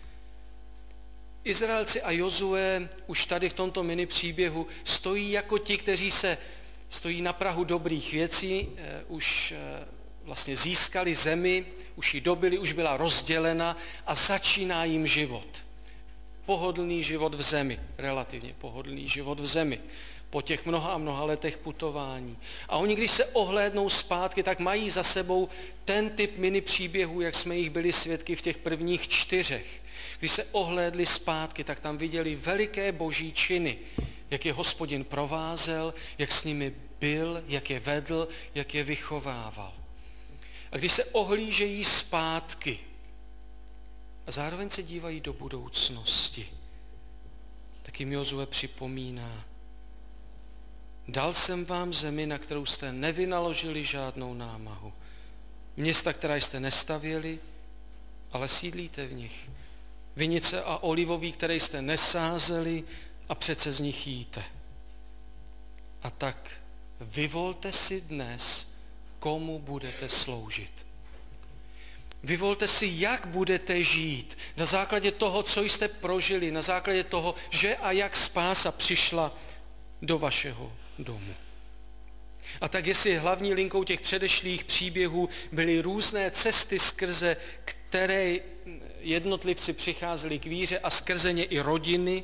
Izraelci a Jozue už tady v tomto mini příběhu stojí jako ti, kteří se stojí na prahu dobrých věcí, eh, už eh, vlastně získali zemi, už ji dobili, už byla rozdělena a začíná jim život. Pohodlný život v zemi, relativně pohodlný život v zemi, po těch mnoha a mnoha letech putování. A oni, když se ohlédnou zpátky, tak mají za sebou ten typ mini příběhů, jak jsme jich byli svědky v těch prvních čtyřech. Když se ohlédli zpátky, tak tam viděli veliké boží činy, jak je Hospodin provázel, jak s nimi byl, jak je vedl, jak je vychovával. A když se ohlížejí zpátky a zároveň se dívají do budoucnosti, tak jim Jozue připomíná: dal jsem vám zemi, na kterou jste nevynaložili žádnou námahu. Města, která jste nestavěli, ale sídlíte v nich. Vinice a olivový, které jste nesázeli a přece z nich jíte. A tak vyvolte si dnes, komu budete sloužit. Vyvolte si, jak budete žít na základě toho, co jste prožili, na základě toho, že a jak spása přišla do vašeho domu. A tak jestli hlavní linkou těch předešlých příběhů byly různé cesty, skrze které jednotlivci přicházeli k víře a skrze ně i rodiny,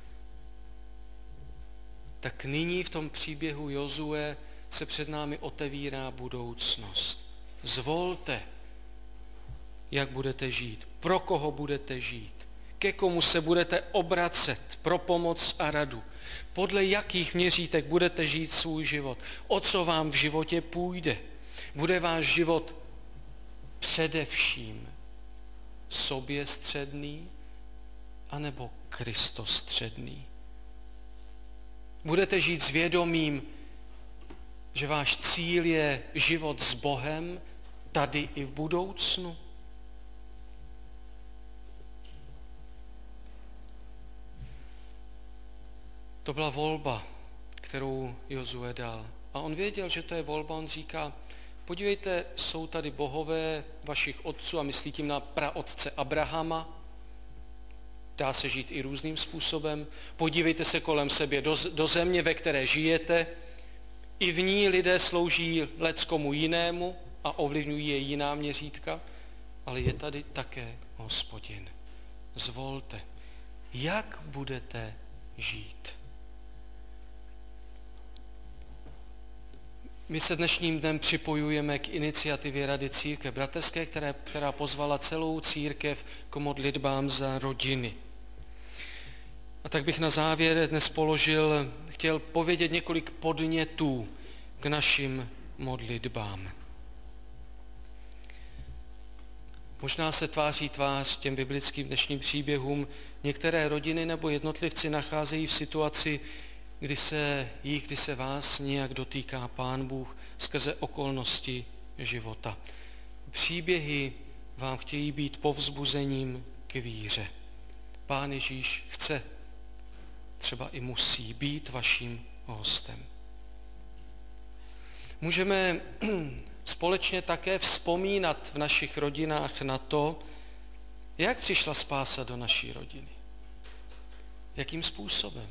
tak nyní v tom příběhu Jozue se před námi otevírá budoucnost. Zvolte, jak budete žít, pro koho budete žít, ke komu se budete obracet pro pomoc a radu, podle jakých měřítek budete žít svůj život, o co vám v životě půjde. Bude váš život především soběstředný anebo kristostředný. Budete žít s vědomím, že váš cíl je život s Bohem tady i v budoucnu. To byla volba, kterou Jozue dal. A on věděl, že to je volba, on říká: podívejte, jsou tady bohové vašich otců, a myslí tím na praotce Abrahama. Dá se žít i různým způsobem. Podívejte se kolem sebe do, do země, ve které žijete. I v ní lidé slouží leckomu jinému a ovlivňují je jiná měřítka, ale je tady také Hospodin. Zvolte, jak budete žít. My se dnešním dnem připojujeme k iniciativě Rady církve bratrské, která, která pozvala celou církev k modlitbám za rodiny. A tak bych na závěr dnes položil, chtěl povědět několik podnětů k našim modlitbám. Možná se tváří tvář těm biblickým dnešním příběhům. Některé rodiny nebo jednotlivci nacházejí v situaci, kdy se jich, kdy se vás nějak dotýká Pán Bůh skrze okolnosti života. Příběhy vám chtějí být povzbuzením k víře. Pán Ježíš chce, třeba i musí být vaším hostem. Můžeme společně také vzpomínat v našich rodinách na to, jak přišla spása do naší rodiny. Jakým způsobem?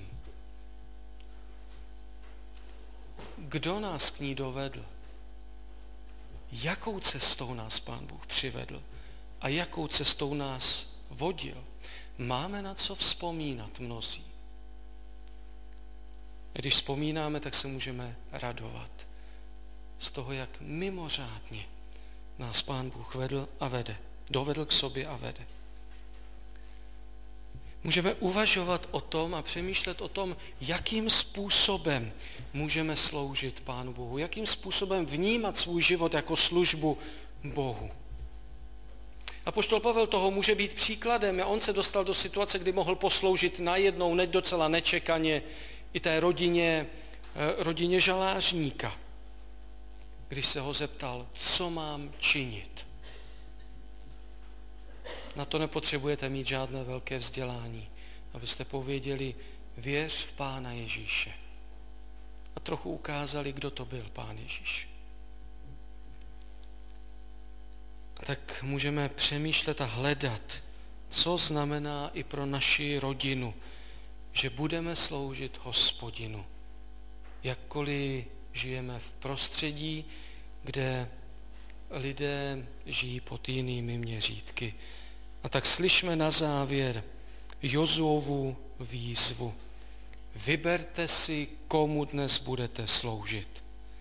Kdo nás k ní dovedl? Jakou cestou nás Pán Bůh přivedl? A jakou cestou nás vodil? Máme na co vzpomínat mnozí. Když vzpomínáme, tak se můžeme radovat z toho, jak mimořádně nás Pán Bůh vedl a vede. Dovedl k sobě a vede. Můžeme uvažovat o tom a přemýšlet o tom, jakým způsobem můžeme sloužit Pánu Bohu, jakým způsobem vnímat svůj život jako službu Bohu. Apoštol Pavel toho může být příkladem. A on se dostal do situace, kdy mohl posloužit najednou, ne docela nečekaně, i té rodině, rodině žalářníka. Když se ho zeptal, co mám činit. Na to nepotřebujete mít žádné velké vzdělání, abyste pověděli, věř v Pána Ježíše. A trochu ukázali, kdo to byl Pán Ježíš. A tak můžeme přemýšlet a hledat, co znamená i pro naši rodinu, že budeme sloužit Hospodinu. Jakkoliv žijeme v prostředí, kde lidé žijí pod jinými měřítky. A tak slyšme na závěr Jozuovu výzvu. Vyberte si, komu dnes budete sloužit.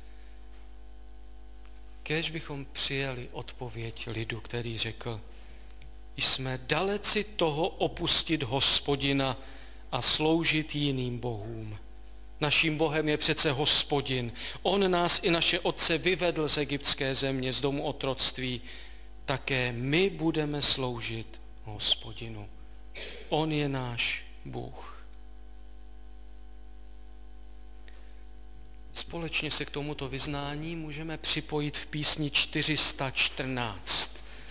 Kéž bychom přijali odpověď lidu, který řekl, jsme daleci toho opustit Hospodina a sloužit jiným bohům. Naším Bohem je přece Hospodin. On nás i naše otce vyvedl z egyptské země, z domu otroctví. Také my budeme sloužit Hospodinu. On je náš Bůh. Společně se k tomuto vyznání můžeme připojit v písni čtyři sta čtrnáct.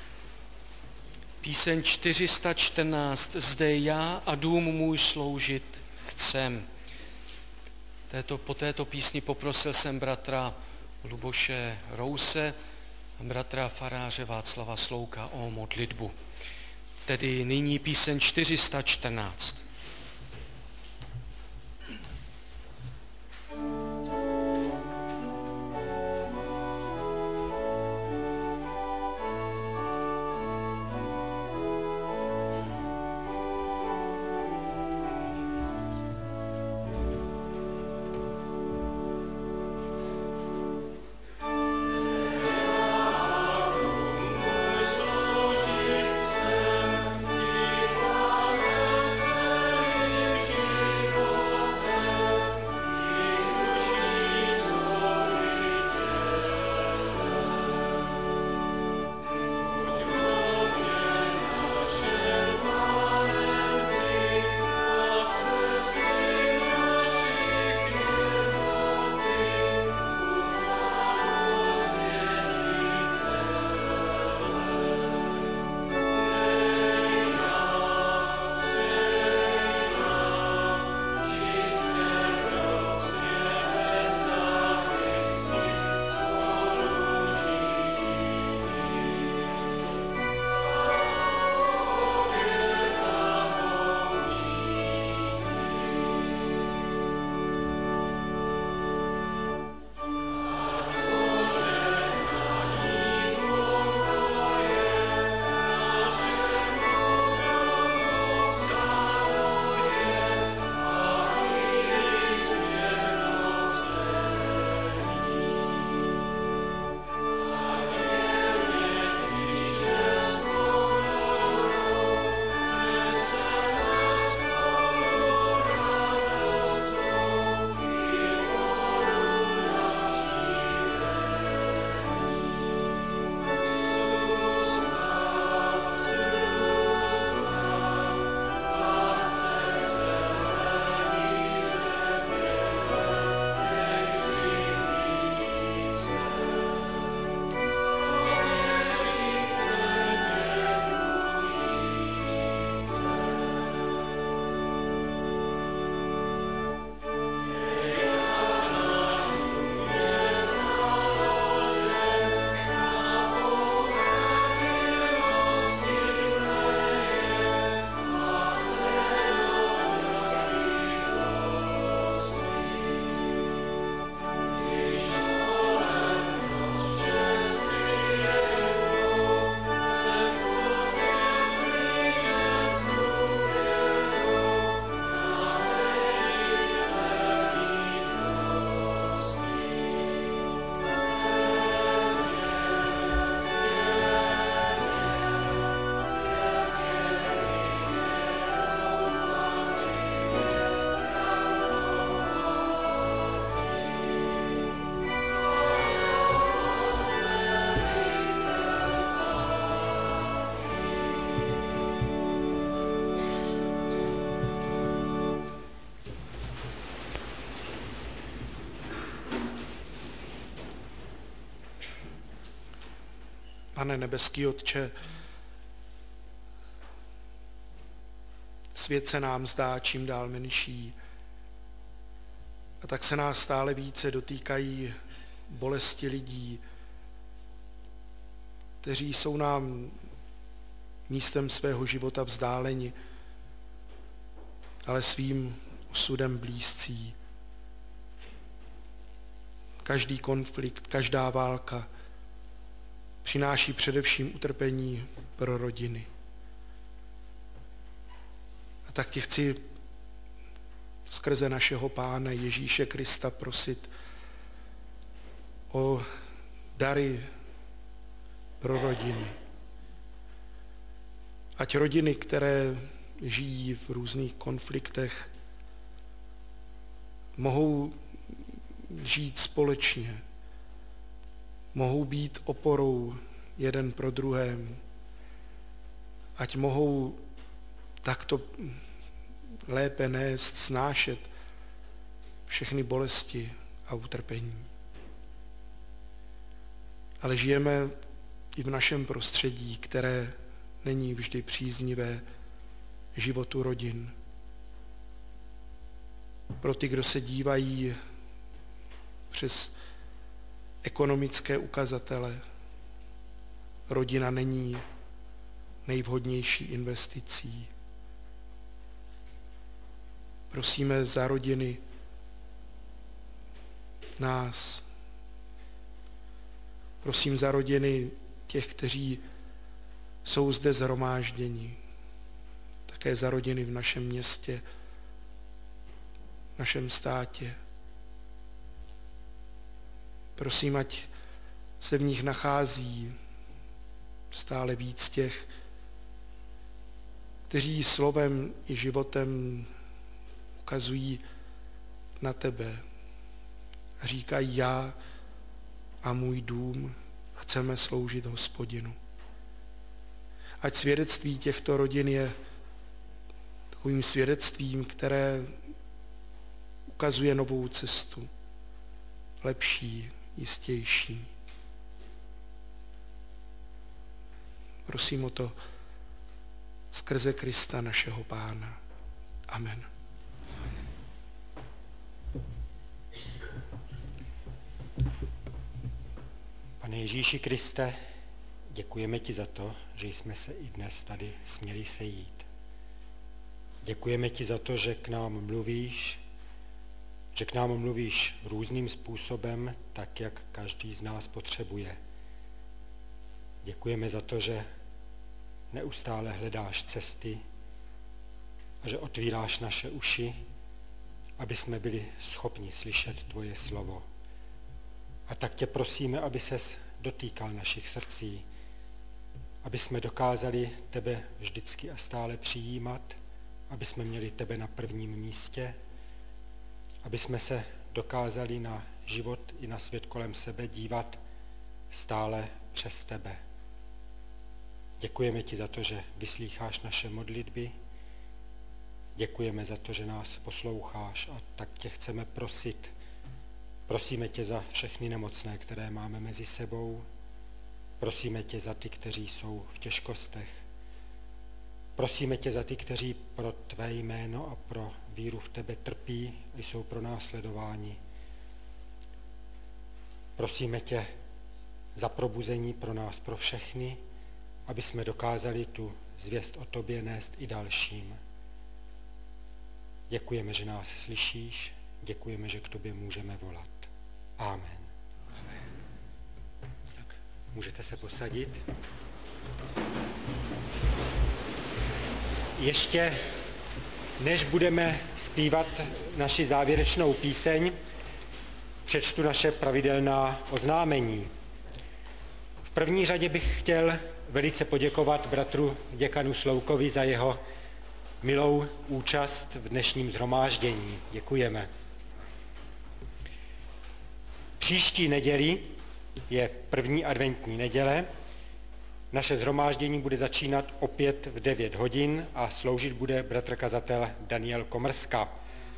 Píseň čtyři sta čtrnáct. Zde já a dům můj sloužit chcem. Této, po této písni poprosil jsem bratra Luboše Rouse a bratra faráře Václava Slouka o modlitbu. Tedy nyní píseň čtyři sta čtrnáct. Pane nebeský Otče, svět se nám zdá čím dál menší. A tak se nás stále více dotýkají bolesti lidí, kteří jsou nám místem svého života vzdáleni, ale svým osudem blízcí. Každý konflikt, každá válka přináší především utrpení pro rodiny. A tak tě chci skrze našeho Pána Ježíše Krista prosit o dary pro rodiny. Ať rodiny, které žijí v různých konfliktech, mohou žít společně, mohou být oporou jeden pro druhém, ať mohou takto lépe nést, snášet všechny bolesti a utrpení. Ale žijeme i v našem prostředí, které není vždy příznivé životu rodin. Pro ty, kdo se dívají přes ekonomické ukazatele, rodina není nejvhodnější investicí. Prosíme za rodiny nás. Prosím za rodiny těch, kteří jsou zde shromážděni. Také za rodiny v našem městě, v našem státě. Prosím, ať se v nich nachází stále víc těch, kteří slovem i životem ukazují na tebe a říkají: já a můj dům chceme sloužit Hospodinu. Ať svědectví těchto rodin je takovým svědectvím, které ukazuje novou cestu, lepší, jistější. Prosím o to skrze Krista našeho Pána. Amen. Pane Ježíši Kriste, děkujeme ti za to, že jsme se i dnes tady směli sejít. Děkujeme ti za to, že k nám mluvíš, že k nám mluvíš různým způsobem, tak, jak každý z nás potřebuje. Děkujeme za to, že neustále hledáš cesty a že otvíráš naše uši, aby jsme byli schopni slyšet tvoje slovo. A tak tě prosíme, aby ses dotýkal našich srdcí, aby jsme dokázali tebe vždycky a stále přijímat, aby jsme měli tebe na prvním místě, aby jsme se dokázali na život i na svět kolem sebe dívat stále přes tebe. Děkujeme ti za to, že vyslýcháš naše modlitby, děkujeme za to, že nás posloucháš, a tak tě chceme prosit. Prosíme tě za všechny nemocné, které máme mezi sebou. Prosíme tě za ty, kteří jsou v těžkostech. Prosíme tě za ty, kteří pro tvé jméno a pro víru v tebe trpí a jsou pronásledováni. Prosíme tě za probuzení pro nás, pro všechny, aby jsme dokázali tu zvěst o tobě nést i dalším. Děkujeme, že nás slyšíš, děkujeme, že k tobě můžeme volat. Amen. Amen. Tak, můžete se posadit. Ještě než budeme zpívat naši závěrečnou píseň, přečtu naše pravidelná oznámení. V první řadě bych chtěl velice poděkovat bratru děkanu Sloukovi za jeho milou účast v dnešním shromáždění. Děkujeme. Příští neděli je první adventní neděle. Naše shromáždění bude začínat opět v devět hodin a sloužit bude bratr kazatel Daniel Komrska.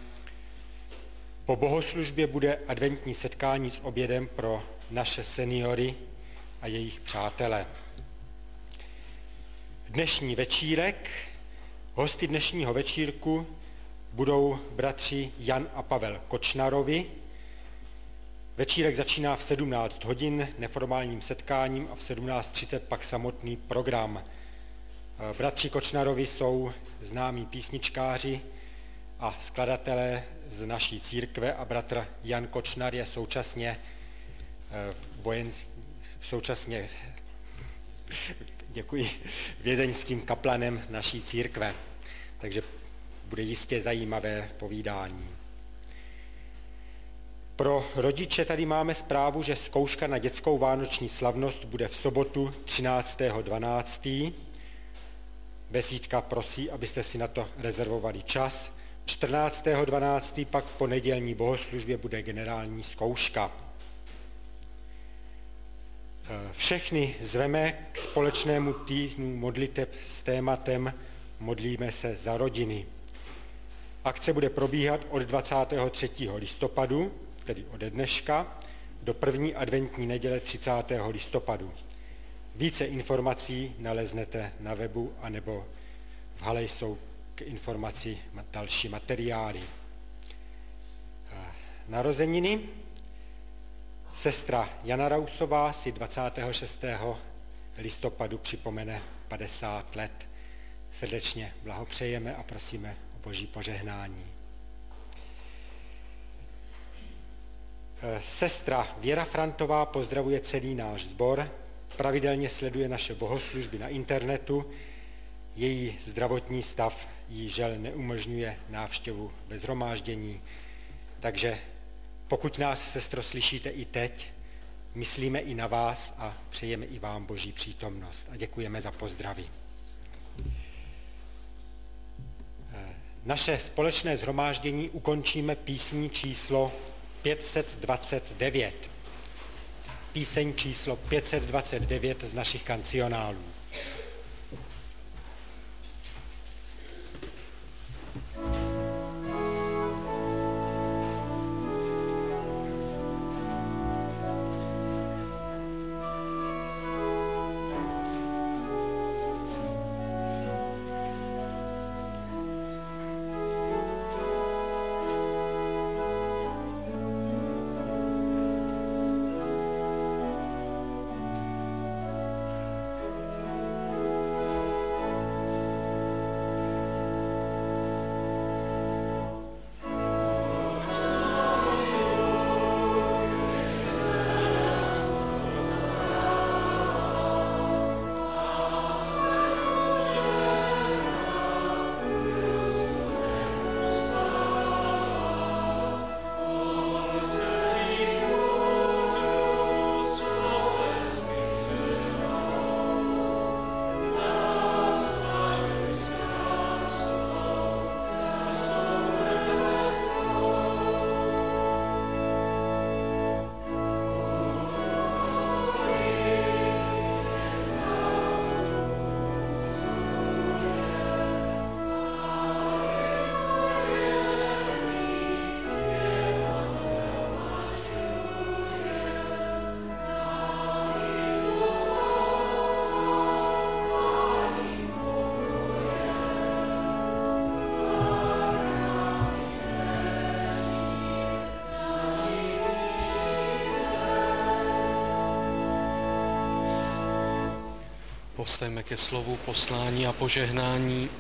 Po bohoslužbě bude adventní setkání s obědem pro naše seniory a jejich přátele. Dnešní večírek Hosty dnešního večírku budou bratři Jan a Pavel Kočnarovi. Večírek začíná v sedmnáct hodin neformálním setkáním a v sedmnáct třicet pak samotný program. Bratři Kočnarovi jsou známí písničkáři a skladatelé z naší církve a bratr Jan Kočnar je současně vojen, současně děkuji, vězeňským kaplanem naší církve. Takže bude jistě zajímavé povídání. Pro rodiče tady máme zprávu, že zkouška na dětskou vánoční slavnost bude v sobotu třináctého dvanáctého Besídka prosí, abyste si na to rezervovali čas. čtrnáctého dvanáctého pak po nedělní bohoslužbě bude generální zkouška. Všechny zveme k společnému týdnu modliteb s tématem Modlíme se za rodiny. Akce bude probíhat od dvacátého třetího listopadu, tedy ode dneška, do první adventní neděle třicátého listopadu. Více informací naleznete na webu anebo v hale jsou k informaci další materiály. Narozeniny. Sestra Jana Rausová si dvacátého šestého listopadu připomene padesát let. Srdečně blahopřejeme a prosíme o Boží požehnání. Sestra Věra Frantová pozdravuje celý náš sbor, pravidelně sleduje naše bohoslužby na internetu, její zdravotní stav jí žel neumožňuje návštěvu ve shromáždění, takže pokud nás, sestro, slyšíte i teď, myslíme i na vás a přejeme i vám Boží přítomnost a děkujeme za pozdravy. Naše společné shromáždění ukončíme písní číslo pět set dvacet devět. Píseň číslo pět set dvacet devět z našich kancionálů. Povstaňme ke slovu poslání a požehnání.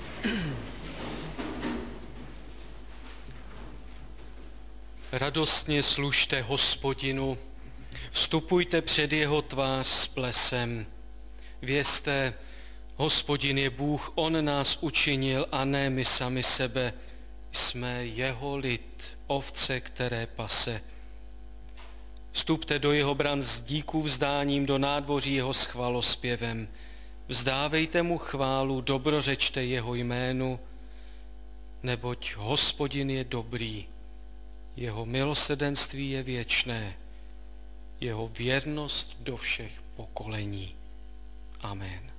Radostně služte Hospodinu, vstupujte před jeho tvář s plesem. Vězte, Hospodin je Bůh, on nás učinil a ne my sami sebe. Jsme jeho lid, ovce, které pase. Vstupte do jeho bran s díku vzdáním, do nádvoří jeho s chvalospěvem. Vzdávejte mu chválu, dobrořečte jeho jménu, neboť Hospodin je dobrý, jeho milosrdenství je věčné, jeho věrnost do všech pokolení. Amen.